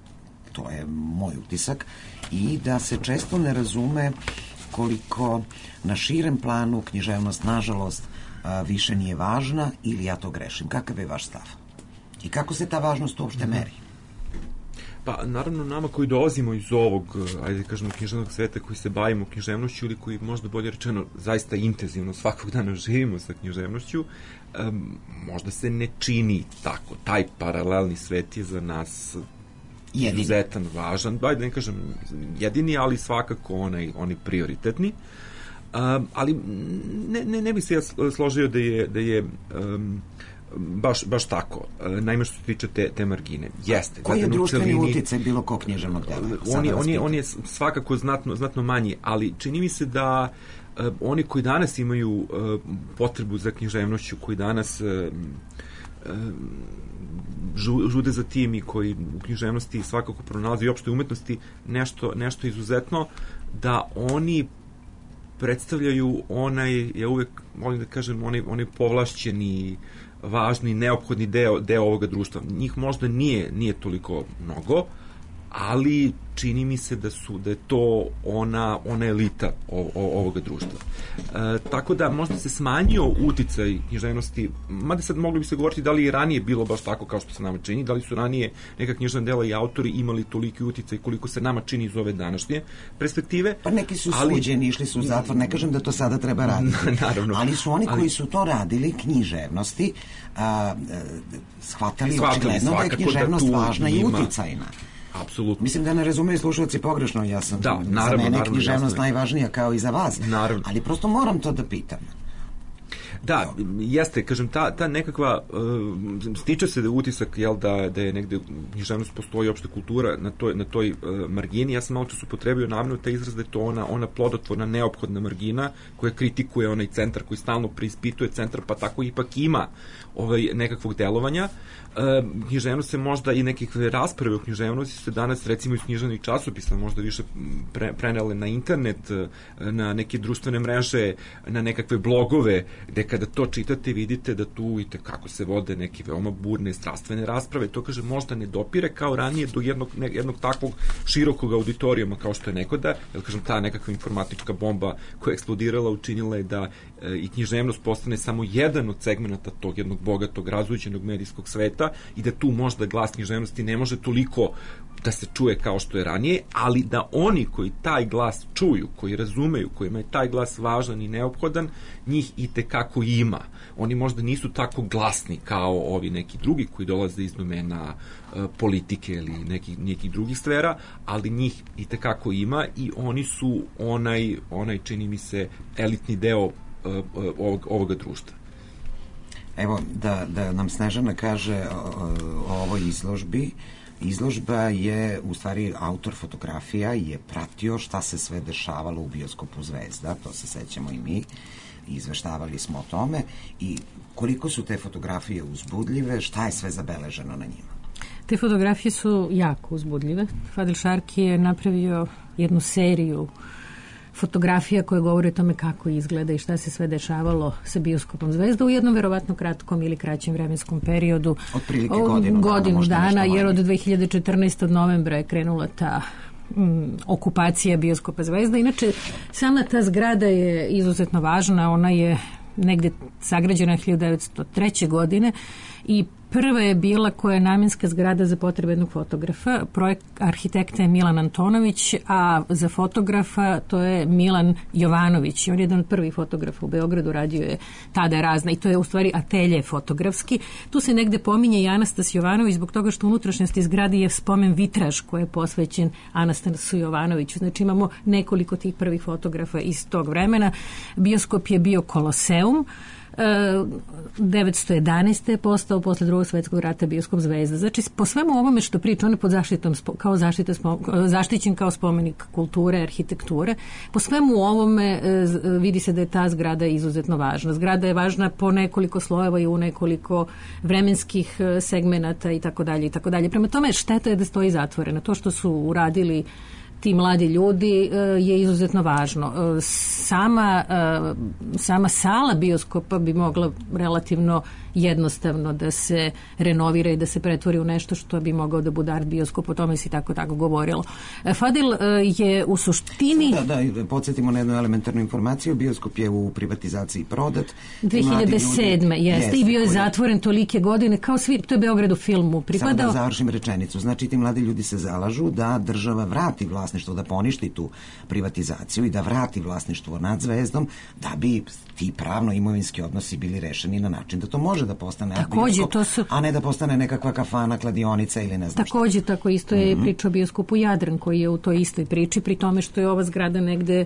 To je moj utisak. I da se često ne razume koliko na širem planu književnost, nažalost, više nije važna, ili ja to grešim. Kakav je vaš stav? I kako se ta važnost uopšte meri? Pa, naravno, nama koji dolazimo iz ovog, ajde kažemo, književnog sveta, koji se bavimo književnošću ili koji, možda bolje rečeno, zaista intenzivno svakog dana živimo sa književnošću, um, možda se ne čini tako. Taj paralelni svet je za nas izuzetan, važan, ajde ne kažem jedini, ali svakako onaj, onaj prioritetni. Um, ali ne, ne, ne bi se ja složio da je, da je um, Baš, baš tako. Naime, što se tiče te, te margine. Jeste. Koji je društveni uticaj bilo ko književnog dela? On je, on, je, on je svakako znatno, znatno manji, ali čini mi se da uh, oni koji danas imaju uh, potrebu za književnošću, koji danas uh, uh, žu, žude za tim i koji u književnosti svakako pronalazi i opšte umetnosti nešto, nešto izuzetno, da oni predstavljaju onaj, ja uvek volim da kažem, onaj, onaj povlašćeni, važni, neophodni deo, deo ovoga društva. Njih možda nije, nije toliko mnogo, ali čini mi se da su da je to ona, ona elita o, o, ovoga društva. E, tako da možda se smanjio uticaj književnosti, mada sad mogli bi se govoriti da li je ranije bilo baš tako kao što se nama čini, da li su ranije neka književna dela i autori imali toliki uticaj koliko se nama čini iz ove današnje perspektive. Pa neki su ali, suđeni, išli su u zatvor, ne kažem da to sada treba raditi. Naravno. Ali su oni koji ali, su to radili, književnosti, a, a, shvatali, shvatali očigledno da je književnost da važna ima, i uticajna. Apsolutno. Mislim da ne razumeju slušalci pogrešno, ja sam, da, naravno, za mene naravno, književnost jasno. najvažnija kao i za vas, naravno. Ali prosto moram to da pitam. Da, jeste, kažem, ta, ta nekakva, uh, stiče se da utisak, jel, da, da je negde književnost postoji opšte kultura na toj, na toj uh, margini. Ja sam malo čas upotrebio namjerno taj izraz da je to ona, ona plodotvorna, neophodna margina koja kritikuje onaj centar, koji stalno preispituje centar, pa tako ipak ima ovaj, nekakvog delovanja. Uh, književnost se možda i nekih rasprave o književnosti se danas, recimo iz književnih časopisa, možda više pre, prenele na internet, na neke društvene mreže, na nekakve blogove, gde kada to čitate vidite da tu i tekako se vode neke veoma burne, strastvene rasprave. To, kaže, možda ne dopire kao ranije do jednog, ne, jednog takvog širokog auditorijuma kao što je nekoda, jer, kažem, ta nekakva informatička bomba koja je eksplodirala učinila je da e, i književnost postane samo jedan od segmenata tog jednog bogatog, razuđenog medijskog sveta i da tu možda glas književnosti ne može toliko da se čuje kao što je ranije, ali da oni koji taj glas čuju, koji razumeju, kojima je taj glas važan i neophodan, njih i tekako ima. Oni možda nisu tako glasni kao ovi neki drugi koji dolaze iz domena uh, politike ili nekih, nekih drugih sfera, ali njih i tekako ima i oni su onaj, onaj čini mi se, elitni deo uh, ovog, ovoga društva. Evo, da, da nam Snežana kaže o, o ovoj izložbi. Izložba je, u stvari, autor fotografija je pratio šta se sve dešavalo u bioskopu Zvezda, to se sećamo i mi, izveštavali smo o tome, i koliko su te fotografije uzbudljive, šta je sve zabeleženo na njima? Te fotografije su jako uzbudljive. Fadil Šarki je napravio jednu seriju fotografija koja govori o tome kako izgleda i šta se sve dešavalo sa bioskopom Zvezda u jednom verovatno kratkom ili kraćem vremenskom periodu. Otprilike godinu, godinu dana, dana, jer od dve hiljade četrnaeste. od novembra je krenula ta mm, okupacija bioskopa Zvezda. Inače, sama ta zgrada je izuzetno važna, ona je negde sagrađena hiljadu devetsto treće. godine i prva je bila koja je namjenska zgrada za potrebe jednog fotografa. Projekt arhitekta je Milan Antonović, a za fotografa to je Milan Jovanović. On je jedan od prvih fotografa u Beogradu, radio je tada razna i to je u stvari atelje fotografski. Tu se negde pominje i Anastas Jovanović zbog toga što u unutrašnjosti zgrade je spomen vitraž koji je posvećen Anastasu Jovanoviću. Znači imamo nekoliko tih prvih fotografa iz tog vremena. Bioskop je bio Koloseum. devetsto jedanaeste. je postao posle drugog svetskog rata bioskop Zvezda. Znači, po svemu ovome što priča, on je pod zaštitom, kao zaštita, zaštićen kao spomenik kulture, arhitekture. Po svemu ovome vidi se da je ta zgrada izuzetno važna. Zgrada je važna po nekoliko slojeva i u nekoliko vremenskih segmenata i tako dalje i tako dalje. Prema tome, šteta je da stoji zatvorena. To što su uradili ti mladi ljudi je izuzetno važno. Sama, sama sala bioskopa bi mogla relativno jednostavno da se renovira i da se pretvori u nešto što bi mogao da bude art bioskop, o tome si tako tako govorilo. Fadil je u suštini... Da, da, podsjetimo na jednu elementarnu informaciju, bioskop je u privatizaciji prodat. dve hiljade sedme. Ljudi, jeste, i bio je zatvoren tolike godine, kao svi, to je Beogradu filmu pripadao. Samo da završim rečenicu. Znači, ti mladi ljudi se zalažu da država vrati vlasništvo, da poništi tu privatizaciju i da vrati vlasništvo nad Zvezdom, da bi ti pravno-imovinski odnosi bili rešeni na način da to može da postane bioskop, to su... a ne da postane nekakva kafana, kladionica ili ne znam Takođe, šta. tako isto je mm-hmm. priča o bioskopu Jadran, koji je u toj istoj priči, pri tome što je ova zgrada negde e,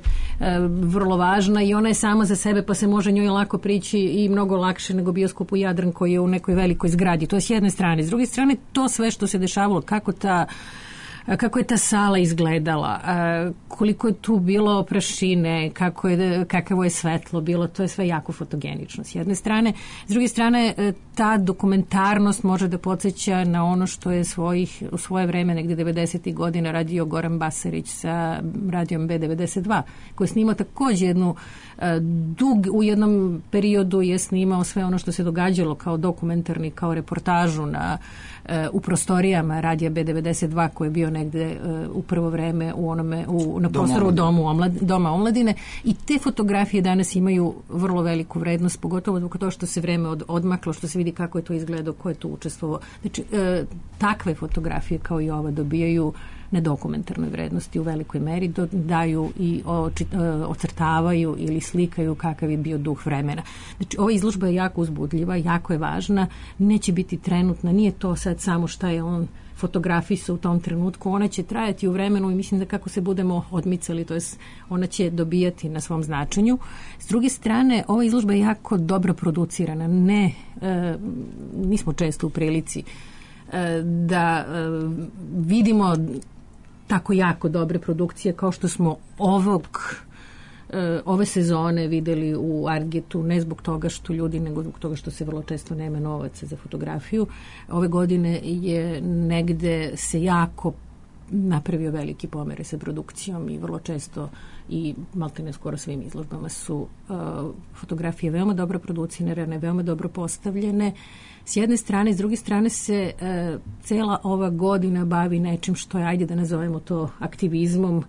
vrlo važna i ona je sama za sebe, pa se može njoj lako prići i mnogo lakše nego bioskopu Jadran koji je u nekoj velikoj zgradi. To je s jedne strane. S druge strane, to sve što se dešavalo, kako ta kako je ta sala izgledala, koliko je tu bilo prašine, kako je, kakavo je svetlo bilo, to je sve jako fotogenično s jedne strane. S druge strane, ta dokumentarnost može da podsjeća na ono što je svojih, u svoje vreme, negde devedesetih godina radio Goran Basarić sa radijom B devedeset dva, koji je snimao takođe jednu dug, u jednom periodu je snimao sve ono što se događalo kao dokumentarni, kao reportažu na u prostorijama radija B devedeset dva koji je bio negde u prvo vreme u onome, u, na prostoru domu omlad, Doma omladine i te fotografije danas imaju vrlo veliku vrednost, pogotovo zbog toga što se vreme od, odmaklo, što se vidi kako je to izgledao, ko je tu učestvovao. Znači, e, takve fotografije kao i ova dobijaju na dokumentarnoj vrednosti u velikoj meri, do, daju i oči, e, ocrtavaju ili slikaju kakav je bio duh vremena. Znači, ova izložba je jako uzbudljiva, jako je važna, neće biti trenutna, nije to sad samo šta je on fotografisao u tom trenutku, ona će trajati u vremenu i mislim da kako se budemo odmicali, to jest ona će dobijati na svom značenju. S druge strane, ova izložba je jako dobro producirana, ne, e, nismo često u prilici e, da e, vidimo tako jako dobre produkcije kao što smo ovog ove sezone videli u Argetu, ne zbog toga što ljudi, nego zbog toga što se vrlo često nema novaca za fotografiju. Ove godine je negde se jako napravio veliki pomere sa produkcijom i vrlo često i maltene skoro svim izložbama su uh, fotografije veoma dobro producirane, veoma dobro postavljene. S jedne strane, s druge strane se uh, cela ova godina bavi nečim što je, ajde da nazovemo to aktivizmom,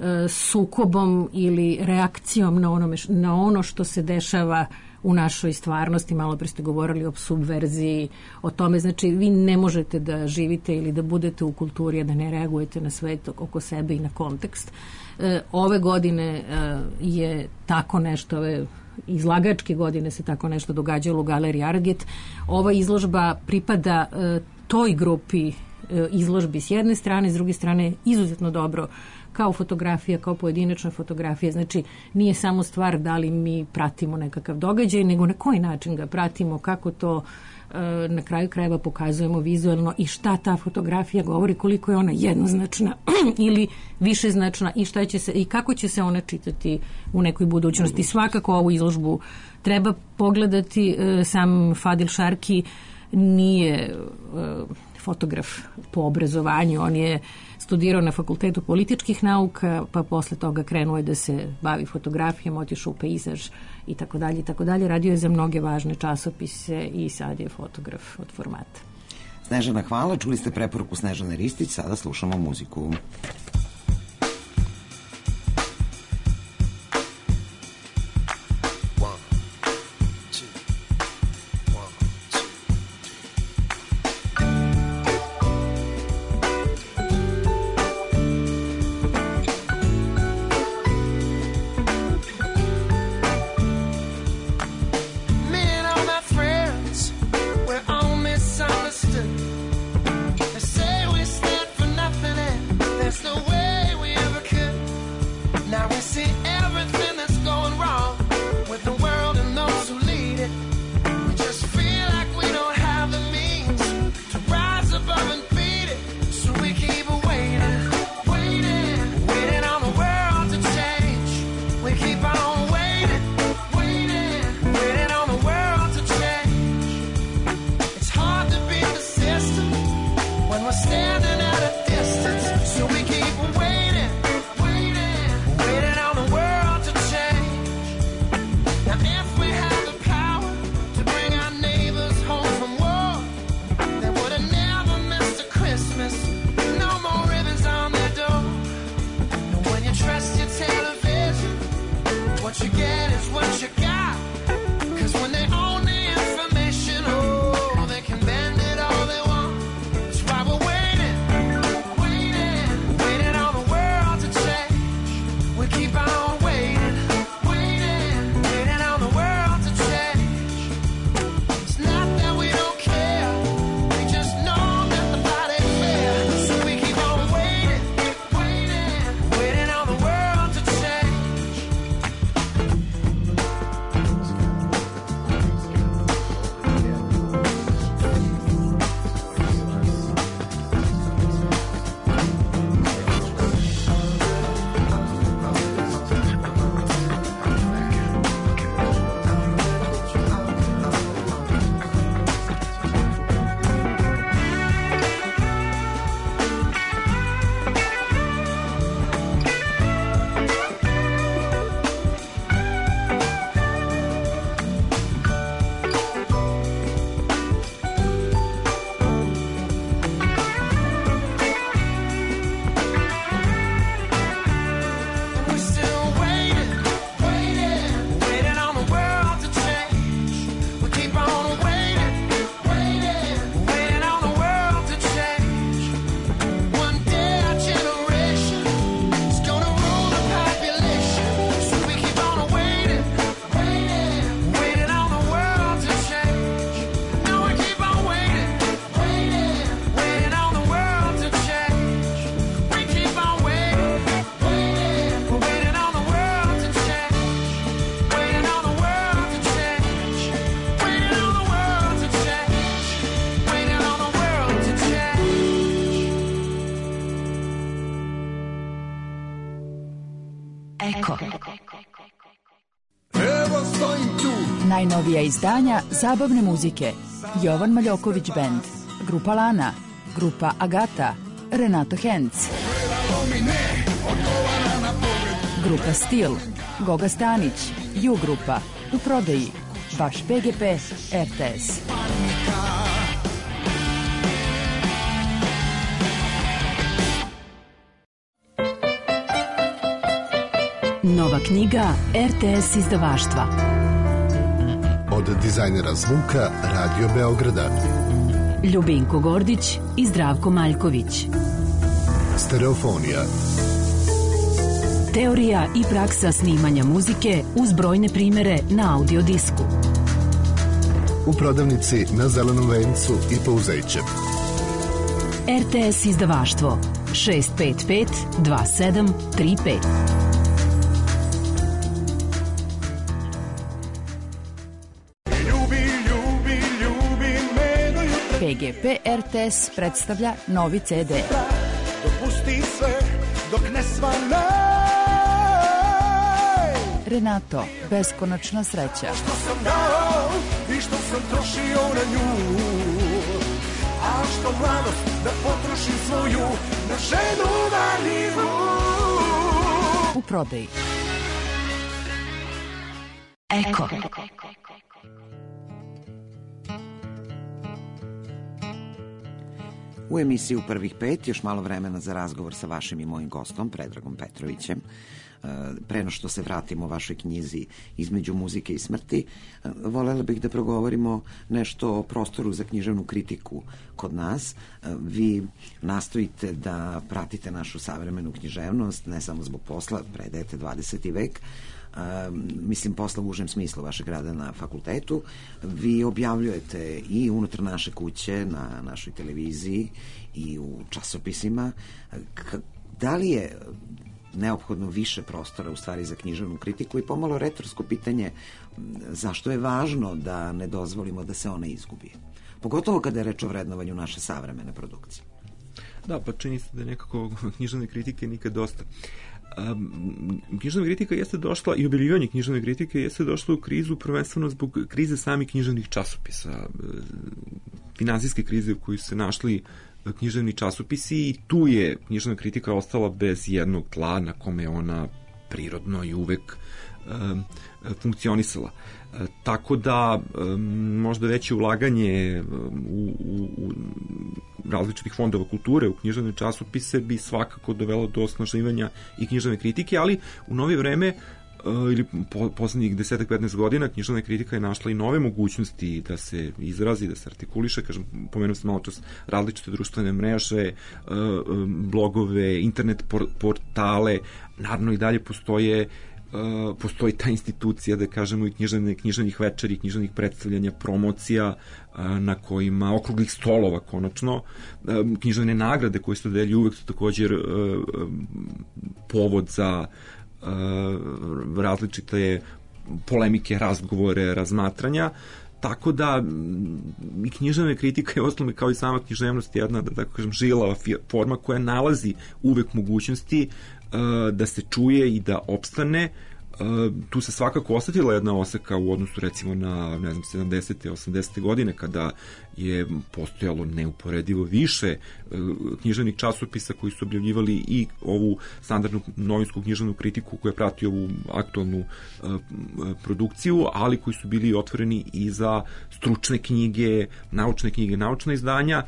sukobom ili reakcijom na, onome, na ono što se dešava u našoj stvarnosti. Malo pre ste govorili o subverziji, o tome, znači vi ne možete da živite ili da budete u kulturi, a da ne reagujete na svet oko sebe i na kontekst. E, ove godine e, je tako nešto, ove izlagačke godine se tako nešto događalo u Galeriji Arget. Ova izložba pripada e, toj grupi e, izložbi s jedne strane, s druge strane izuzetno dobro kao fotografija, kao pojedinačna fotografija. Znači, nije samo stvar da li mi pratimo nekakav događaj, nego na koji način ga pratimo, kako to e, na kraju krajeva pokazujemo vizualno i šta ta fotografija govori, koliko je ona jednoznačna ili višeznačna i šta će se i kako će se ona čitati u nekoj budućnosti. Svakako ovu izložbu treba pogledati. E, sam Fadil Šarki nije e, fotograf po obrazovanju. On je studirao na Fakultetu političkih nauka, pa posle toga krenuo je da se bavi fotografijom, otišao u pejzaž i tako dalje i tako dalje. Radio je za mnoge važne časopise i sad je fotograf od formata. Snežana, hvala. Čuli ste preporuku Snežane Ristić, sada slušamo muziku. Eko. Evo stojim tu. Najnovija izdanja zabavne muzike. Jovan Maljoković Band, grupa Lana, grupa Agata, Renato Henc, grupa Stil, Goga Stanić, Ju grupa, u prodaji, vaš P G P R T S. Nova knjiga R T S izdavaštva. Od dizajnera zvuka Radio Beograda. Ljubinko Gordić i Zdravko Maljković. Stereofonija. Teorija i praksa snimanja muzike uz brojne primere na audio disku. U prodavnici na Zelenom vencu i Pouzeće. R T S izdavaštvo šest pet pet dva sedam tri pet. P G P R T S predstavlja novi C D. Dopusti sve dok ne svane. Renato, beskonačna sreća. Što sam dao i što sam trošio na nju. A što isto mladost da potrošim svoju na ženu marljivu. U prodaji. Eko. U emisiji U prvih pet još malo vremena za razgovor sa vašim i mojim gostom, Predragom Petrovićem. Pre no što se vratimo vašoj knjizi Između muzike i smrti, volela bih da progovorimo nešto o prostoru za književnu kritiku kod nas. Vi nastojite da pratite našu savremenu književnost, ne samo zbog posla, predajete dvadeseti vek, mislim posla u užem smislu vašeg rada na fakultetu. Vi objavljujete i unutar naše kuće, na našoj televiziji i u časopisima. Da li je neophodno više prostora u stvari za književnu kritiku i pomalo retorsko pitanje zašto je važno da ne dozvolimo da se ona izgubi? Pogotovo kada je reč o vrednovanju naše savremene produkcije. Da, pa čini se da nekako književne kritike nikad dosta. Um, književna kritika jeste došla i objavljivanje književne kritike jeste došlo u krizu prvenstveno zbog krize samih književnih časopisa, finansijske krize u kojoj su se našli književni časopisi i tu je književna kritika ostala bez jednog tla na kome ona prirodno i uvek um, funkcionisala. E, tako da um, možda veće ulaganje u, u, u različitih fondova kulture u književne časopise bi svakako dovelo do osnaživanja i književne kritike, ali u novije vreme ili po, poslednjih desetak petnaest godina književna kritika je našla i nove mogućnosti da se izrazi, da se artikuliše, kažem, pomenuo sam malo čas različite društvene mreže, blogove, internet portale, naravno i dalje postoje Uh, postoji ta institucija, da kažemo, i književne, književnih večeri, književnih predstavljanja, promocija uh, na kojima, okruglih stolova konačno, uh, književne nagrade koje se dodeljuju uvek su također uh, povod za uh, različite polemike, razgovore, razmatranja. Tako da i književna kritika je osnovno kao i sama književnost jedna, da tako kažem, žilava forma koja nalazi uvek mogućnosti da se čuje i da opstane. Tu se svakako osetila jedna oseka u odnosu recimo na, ne znam, sedamdesete, osamdesete godine kada je postojalo neuporedivo više književnih časopisa koji su objavljivali i ovu standardnu novinsku književnu kritiku koja prati ovu aktualnu produkciju, ali koji su bili otvoreni i za stručne knjige, naučne knjige, naučna izdanja.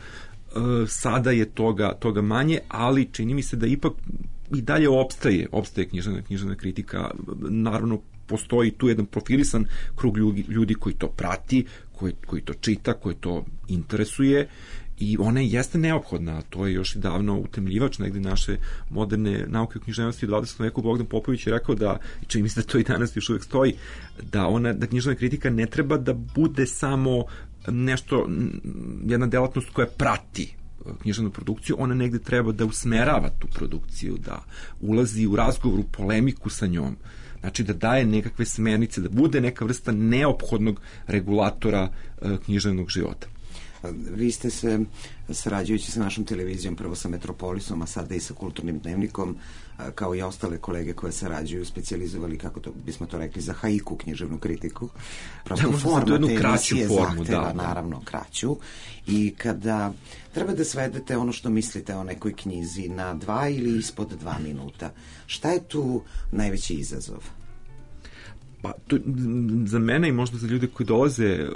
Sada je toga, toga manje, ali čini mi se da ipak i dalje opstaje, opstaje književna, književna kritika. Naravno, postoji tu jedan profilisan krug ljudi, ljudi koji to prati, koji, koji to čita, koji to interesuje i ona jeste neophodna. To je još i davno utemeljivač negde naše moderne nauke o književnosti u dvadesetom veku. Bogdan Popović je rekao da, i čini mi se da to i danas još uvek stoji, da, ona, da književna kritika ne treba da bude samo nešto, jedna delatnost koja prati književnu produkciju, ona negde treba da usmerava tu produkciju, da ulazi u razgovor, u polemiku sa njom, znači da daje nekakve smernice, da bude neka vrsta neophodnog regulatora uh, književnog života. Vi ste se, sarađujući sa našom televizijom, prvo sa Metropolisom, a sada i sa Kulturnim dnevnikom, kao i ostale kolege koje sarađuju, specijalizovali, kako to bismo to rekli, za haiku književnu kritiku. Prosto da, forma te emisije formu, zahteva, da, da. naravno, kraću. I kada treba da svedete ono što mislite o nekoj knjizi na dva ili ispod dva minuta, šta je tu najveći izazov? Pa, to, za mene i možda za ljude koji dolaze uh,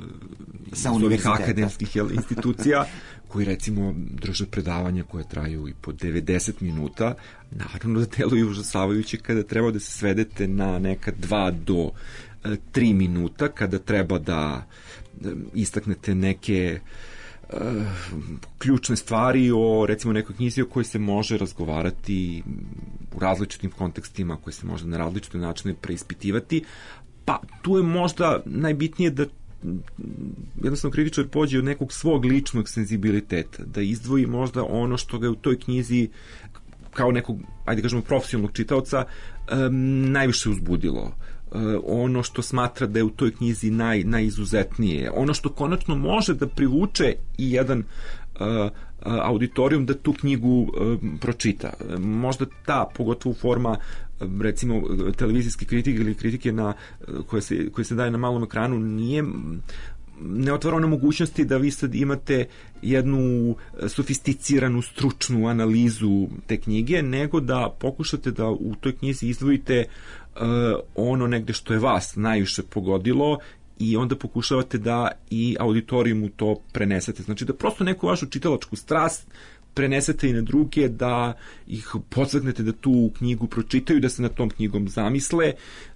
iz ovih akademskih jel, institucija, koji recimo drže predavanja koje traju i po devedeset minuta, naravno da deluju užasavajuće kada treba da se svedete na neka dva do tri minuta, kada treba da, da istaknete neke uh, ključne stvari o recimo nekoj knjizi o kojoj se može razgovarati u različitim kontekstima, koje se može na različite načine preispitivati. Pa tu je možda najbitnije da jednostavno kritičar pođe od nekog svog ličnog senzibiliteta, da izdvoji možda ono što ga u toj knjizi kao nekog, ajde kažemo, profesionalnog čitaoca um, najviše uzbudilo. Uh, ono što smatra da je u toj knjizi naj, najizuzetnije, ono što konačno može da privuče i jedan uh, auditorijum da tu knjigu uh, pročita. Možda ta, pogotovo forma recimo televizijske kritike ili kritike na, koje, se, koje se daje na malom ekranu nije ne otvara one mogućnosti da vi sad imate jednu sofisticiranu stručnu analizu te knjige, nego da pokušate da u toj knjizi izdvojite uh, ono negde što je vas najviše pogodilo i onda pokušavate da i auditorijumu to prenesete. Znači da prosto neku vašu čitalačku strast prenesete i na druge, da ih podstaknete da tu knjigu pročitaju, da se na tom knjigom zamisle.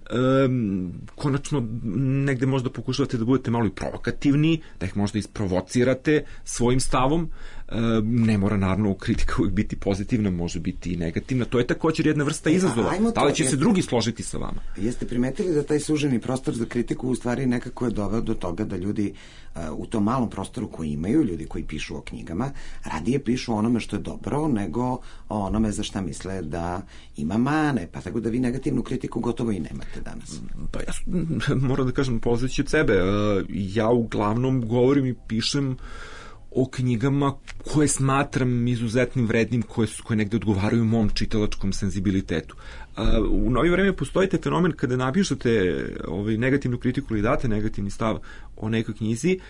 Um, konačno negde možda pokušavate da budete malo i provokativni, da ih možda isprovocirate svojim stavom. Um, ne mora naravno kritika uvijek biti pozitivna, može biti i negativna. To je također jedna vrsta izazova. E, da li će jeste, se drugi složiti sa vama? Jeste primetili da taj suženi prostor za kritiku u stvari nekako je doveo do toga da ljudi uh, u tom malom prostoru koji imaju, ljudi koji pišu o knjigama, radije pišu o onome što je dobro nego o onome za šta misle da ima mane, pa tako da vi negativnu kritiku gotovo i nemate danas. Pa ja moram da kažem, polazeći od sebe, ja uglavnom govorim i pišem o knjigama koje smatram izuzetnim vrednim, koje, su, koje negde odgovaraju mom čitalačkom senzibilitetu. U novije vreme postoji taj fenomen kada napišete ovaj, negativnu kritiku ili date negativni stav o nekoj knjizi,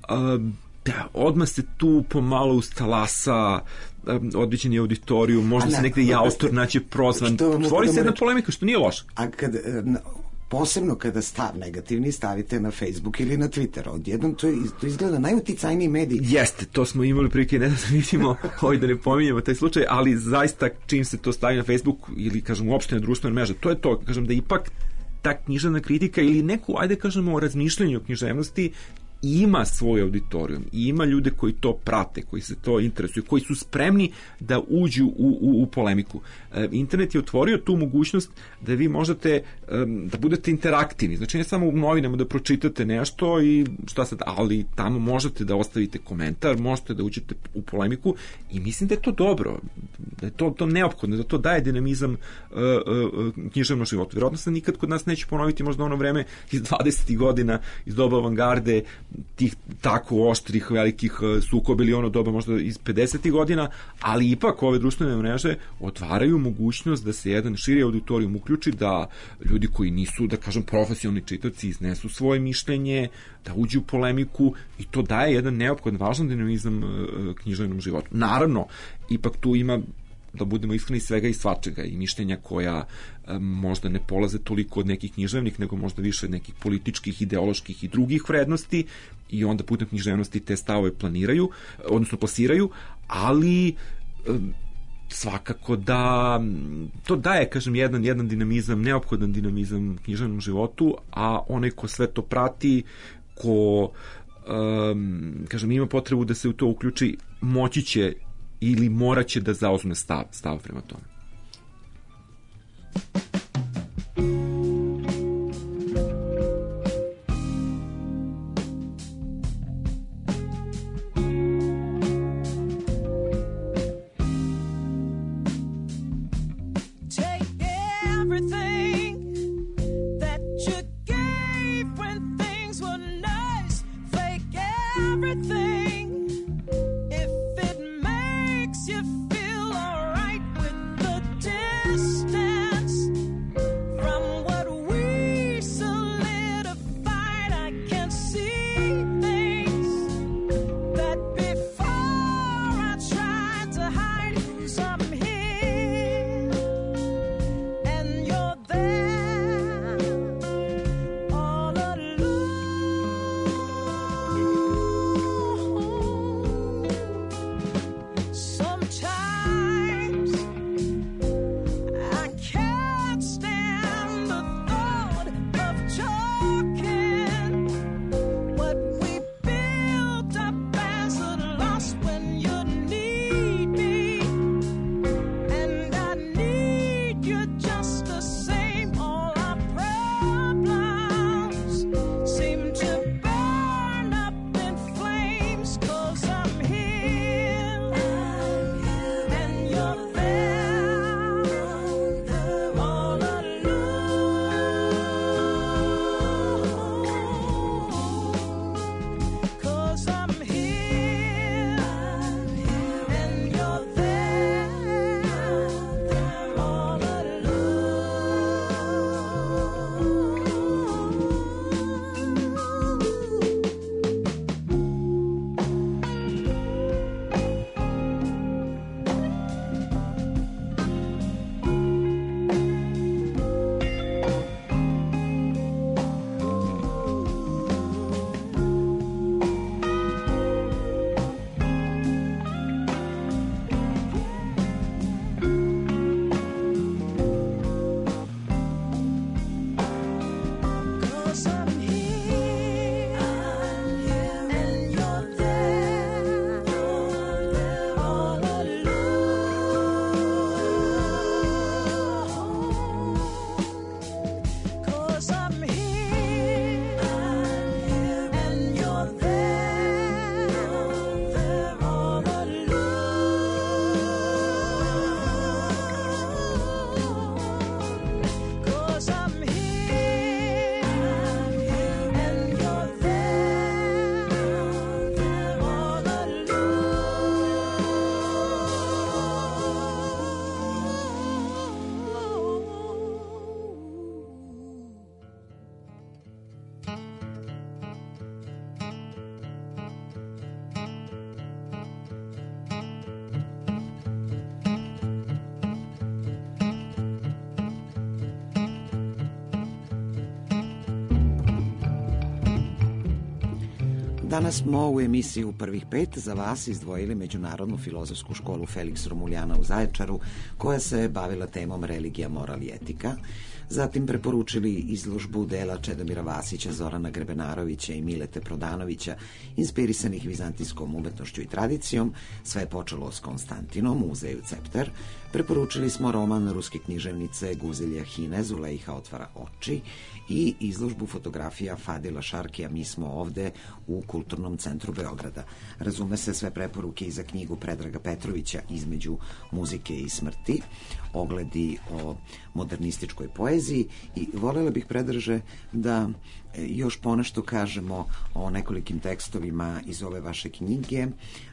da, odmah se tu pomalo ustalasa određeni auditoriju, možda se negde i autor naći prozvan. Stvori se jedna polemika, što nije loša. A kad, posebno kada stav negativni stavite na Facebook ili na Twitter, odjednom to, to izgleda najuticajniji medij. Jeste, to smo imali prilike, ne da se vidimo, ovaj da ne pominjemo taj slučaj, ali zaista čim se to stavi na Facebook ili, kažem, uopšte na društvene mreže, to je to, kažem, da ipak ta književna kritika ili neku, ajde kažemo, o razmišljanju o književnosti ima svoj auditorijum i ima ljude koji to prate, koji se to interesuju, koji su spremni da uđu u, u, u polemiku. E, internet je otvorio tu mogućnost da vi možete um, da budete interaktivni, znači ne samo u novinama da pročitate nešto i šta sad, ali tamo možete da ostavite komentar, možete da uđete u polemiku i mislim da je to dobro, da je to, to neophodno, da to daje dinamizam uh, uh, književnom životu. Vjerojatno se nikad kod nas neće ponoviti možda ono vreme iz dvadesetih godina, iz doba avangarde, tih tako oštrih velikih sukoba ili ono doba možda iz pedesetih godina, ali ipak ove društvene mreže otvaraju mogućnost da se jedan širi auditorijum uključi, da ljudi koji nisu, da kažem, profesionalni čitaoci iznesu svoje mišljenje, da uđu u polemiku i to daje jedan neophodan, važan dinamizam književnom životu. Naravno, ipak tu ima, da budemo iskreni, svega i svačega i mišljenja koja e, možda ne polaze toliko od nekih književnih, nego možda više od nekih političkih, ideoloških i drugih vrednosti i onda putem književnosti te stavove planiraju, odnosno plasiraju, ali e, svakako da to daje, kažem, jedan, jedan dinamizam, neophodan dinamizam književnom životu, a onaj ko sve to prati, ko um, kažem, ima potrebu da se u to uključi, moći će ili morat će da zauzme stav, stav prema tome. Danas smo u emisiji U prvih pet za vas izdvojili Međunarodnu filozofsku školu Felix Romuljana u Zaječaru, koja se bavila temom religija, moral i etika. Zatim preporučili izložbu dela Čedomira Vasića, Zorana Grebenarovića i Milete Prodanovića, inspirisanih vizantijskom umetnošću i tradicijom. Sve je počelo s Konstantinom u muzeju Cepter. Preporučili smo roman ruske književnice Guzelja Hine, Zulejha otvara oči, i izložbu fotografija Fadila Šarkija Mi smo ovde u Kulturnom centru Beograda. Razume se, sve preporuke i za knjigu Predraga Petrovića Između muzike i smrti, ogledi o modernističkoj poeziji, i voljela bih, Predraže, da još ponešto kažemo o nekolikim tekstovima iz ove vaše knjige.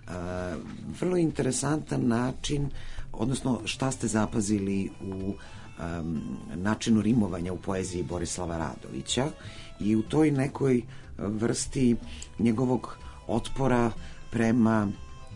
Vrlo interesantan način, odnosno šta ste zapazili u Um, načinu rimovanja u poeziji Borislava Radovića i u toj nekoj vrsti njegovog otpora prema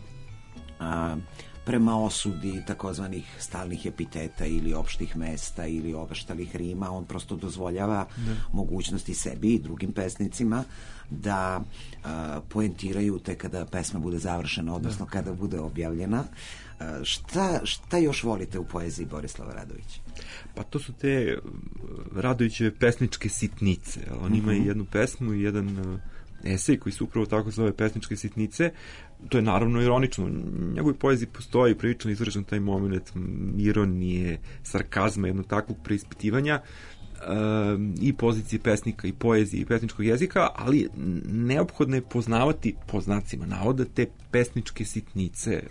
a, prema osudi takozvanih stalnih epiteta ili opštih mesta ili obaštalih rima. On prosto dozvoljava ne. mogućnosti sebi i drugim pesnicima da a, poentiraju te kada pesma bude završena, odnosno ne. kada bude objavljena. Šta, šta još volite u poeziji Borislava Radovića? Pa to su te Radovićeve pesničke sitnice. On ima mm-hmm. i jednu pesmu i jedan esej koji se upravo tako zove Pesničke sitnice. To je naravno ironično. U njegovoj poeziji postoji prilično izražen taj moment ironije, sarkazma, jednog takvog preispitivanja i pozicije pesnika i poezije i pesničkog jezika, ali neophodno je poznavati, po znacima navoda, te pesničke sitnice,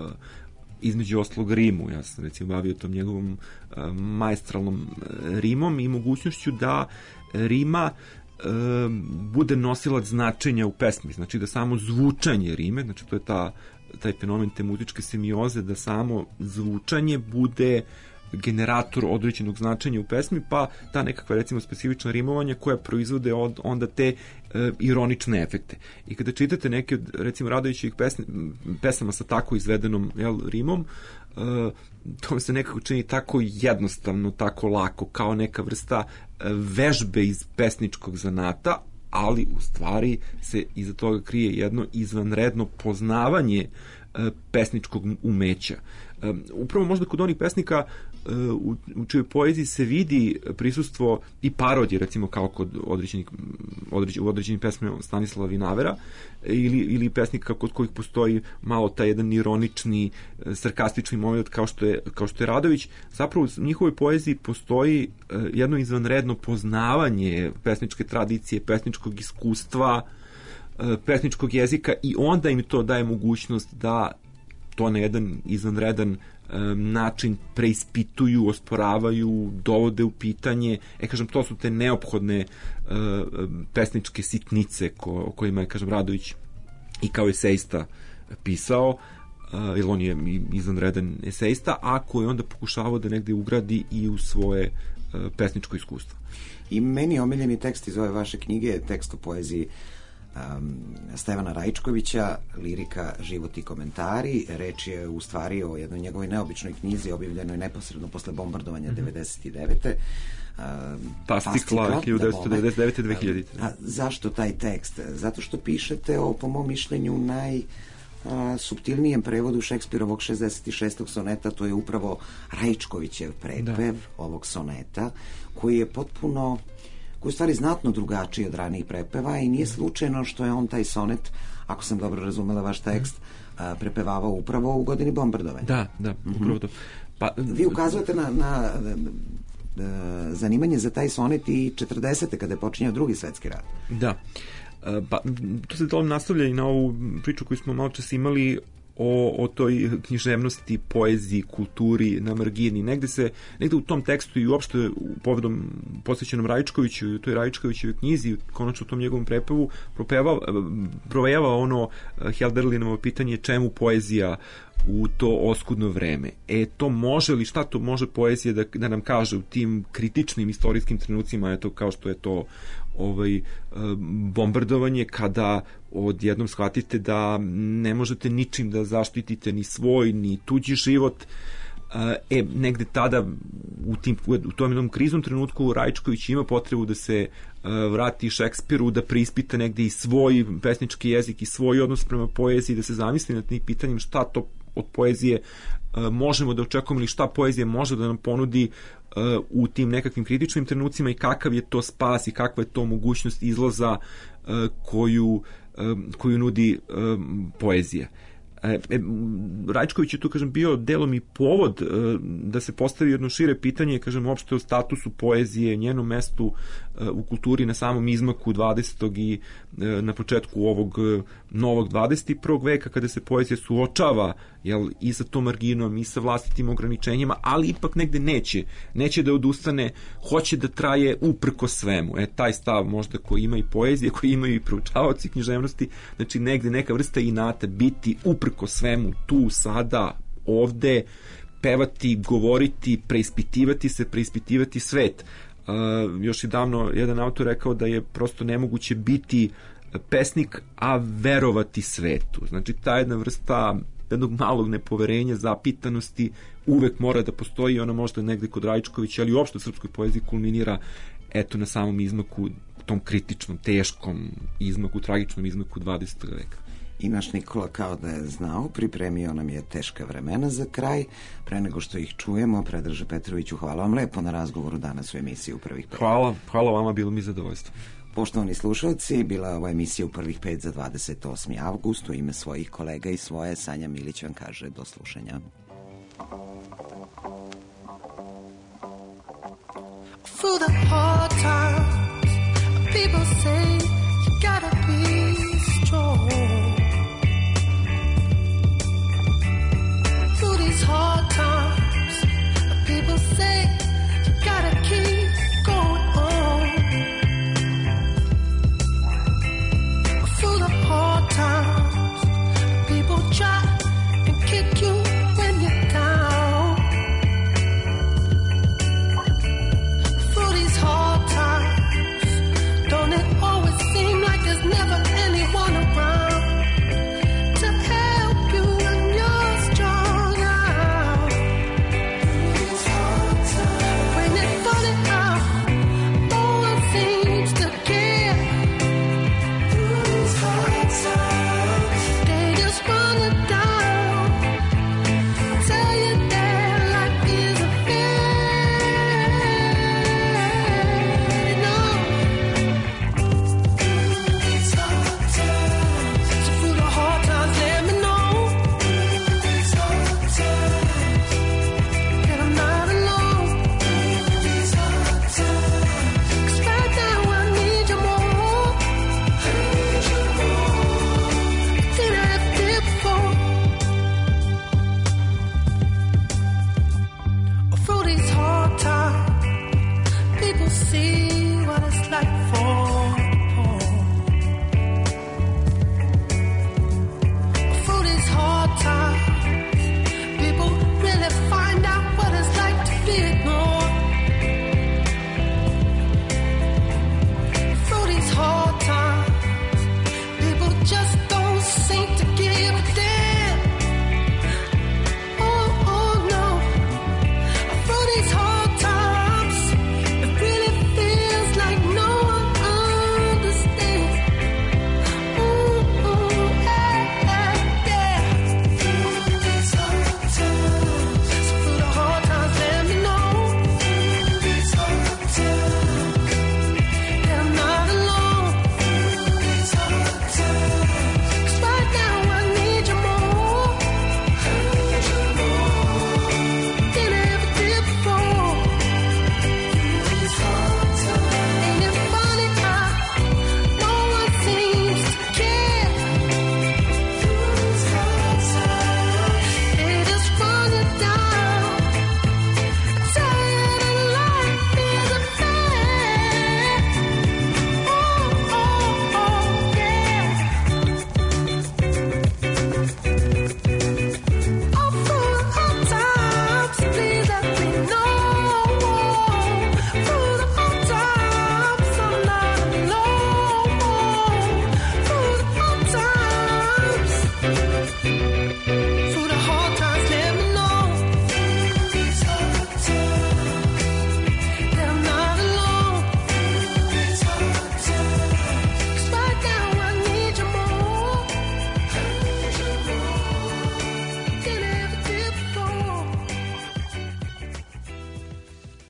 između ostalog rimu. Ja sam recimo bavio tom njegovom uh, maestralnom uh, rimom i mogućnošću da rima uh, bude nosilac značenja u pesmi, znači da samo zvučanje rime, znači to je ta, taj fenomen te muzičke semioze, da samo zvučanje bude generator određenog značenja u pesmi, pa ta nekakva recimo specifična rimovanja koja proizvode od, onda te e, ironične efekte. I kada čitate neke od recimo Radovićevih pesni, pesama sa tako izvedenom jel, rimom, e, to se nekako čini tako jednostavno, tako lako, kao neka vrsta e, vežbe iz pesničkog zanata, ali u stvari se iza toga krije jedno izvanredno poznavanje e, pesničkog umeća. E, upravo možda kod onih pesnika u, u čijoj poeziji se vidi prisustvo i parodije, recimo kao kod određenih, određenih, u određenim pesmama Stanislava Vinavera, ili, ili pesnika kod kojih postoji malo taj jedan ironični, sarkastični moment kao što je, kao što je Radović. Zapravo u njihovoj poeziji postoji jedno izvanredno poznavanje pesničke tradicije, pesničkog iskustva, pesničkog jezika, i onda im to daje mogućnost da to na jedan izvanredan način preispituju, osporavaju, dovode u pitanje. E, kažem, to su te neophodne uh, pesničke sitnice ko, o kojima je, kažem, Radović i kao esejista pisao, uh, jer on je izvanredan esejista, a koji onda pokušavao da negde ugradi i u svoje uh, pesničko iskustvo. I meni omiljeni tekst iz ove vaše knjige je tekst o poeziji Um, Stevana Rajčkovića, lirika Život i komentari. Reč je u stvari o jednoj njegovoj neobičnoj knjizi objavljenoj neposredno posle bombardovanja mm-hmm. devedeset devete. Um, Pastikla, hiljadu devetsto devedeset devete do dve hiljadite. A zašto taj tekst? Zato što pišete o, po mom mišljenju, naj a, subtilnijem prevodu Šekspirovog šezdeset šestog soneta, to je upravo Rajčkovićev prepev da. ovog soneta, koji je potpuno koji je u stvari znatno drugačiji od ranijih prepeva, i nije slučajno što je on taj sonet, ako sam dobro razumela vaš tekst, a, prepevavao upravo u godini bombardovanja. Da, da, upravo to. Pa, vi ukazujete na, na, na, na zanimanje za taj sonet i četrdesete kada je počinjao drugi svetski rat. Da. Pa, to se delom nastavlja i na ovu priču koju smo malo čas imali o, o toj književnosti, poeziji, kulturi na margini. Negde se, negde u tom tekstu i uopšte u povedom posvećenom Rajčkoviću i u toj Rajčkovićevoj knjizi, konačno u tom njegovom prepevu, propeva, provejava ono Helderlinovo pitanje čemu poezija u to oskudno vreme. E, to može li, šta to može poezija da, da nam kaže u tim kritičnim istorijskim trenucima, eto, kao što je to ovaj bombardovanje, kada odjednom shvatite da ne možete ničim da zaštitite ni svoj, ni tuđi život, E, negde tada u, tim, u tom jednom kriznom trenutku Rajčković ima potrebu da se vrati Šekspiru, da preispita negde i svoj pesnički jezik i svoj odnos prema poeziji, da se zamisli nad tim pitanjem šta to od poezije možemo da očekujemo ili šta poezija može da nam ponudi u tim nekakvim kritičnim trenucima i kakav je to spas i kakva je to mogućnost izlaza koju, koju nudi poezija. E, Rajčković je tu, kažem, bio delom i povod e, da se postavi jedno šire pitanje, kažem, uopšte o statusu poezije, njenom mestu e, u kulturi na samom izmaku dvadesetog i e, na početku ovog e, novog dvadeset i prvog veka, kada se poezija suočava, jel, i sa tom marginom i sa vlastitim ograničenjima, ali ipak negde neće, neće da odustane, hoće da traje uprko svemu. E, taj stav možda koji ima i poezije, koji imaju i proučavaoci književnosti, znači negde neka vrsta inata, biti uprko svemu, tu, sada, ovde, pevati, govoriti, preispitivati se, preispitivati svet. Uh, još i davno jedan autor rekao da je prosto nemoguće biti pesnik, a verovati svetu. Znači, ta jedna vrsta jednog malog nepoverenja, zapitanosti uvek mora da postoji, ona možda negde kod Rajčkovića, ali uopšte u srpskoj poeziji kulminira eto na samom izmaku, tom kritičnom, teškom izmaku, tragičnom izmaku dvadesetog veka. I naš Nikola, kao da je znao, pripremio nam je teška vremena za kraj. Pre nego što ih čujemo, Predraže Petroviću, hvala vam lepo na razgovoru danas u emisiji U prvih pet. Hvala, hvala vama, bilo mi zadovoljstvo. Poštovani slušalci, bila je ova emisija U prvih pet za dvadeset osmi avgust. U ime svojih kolega i svoje, Sanja Milić vam kaže do slušanja. Through the hard times, people say you gotta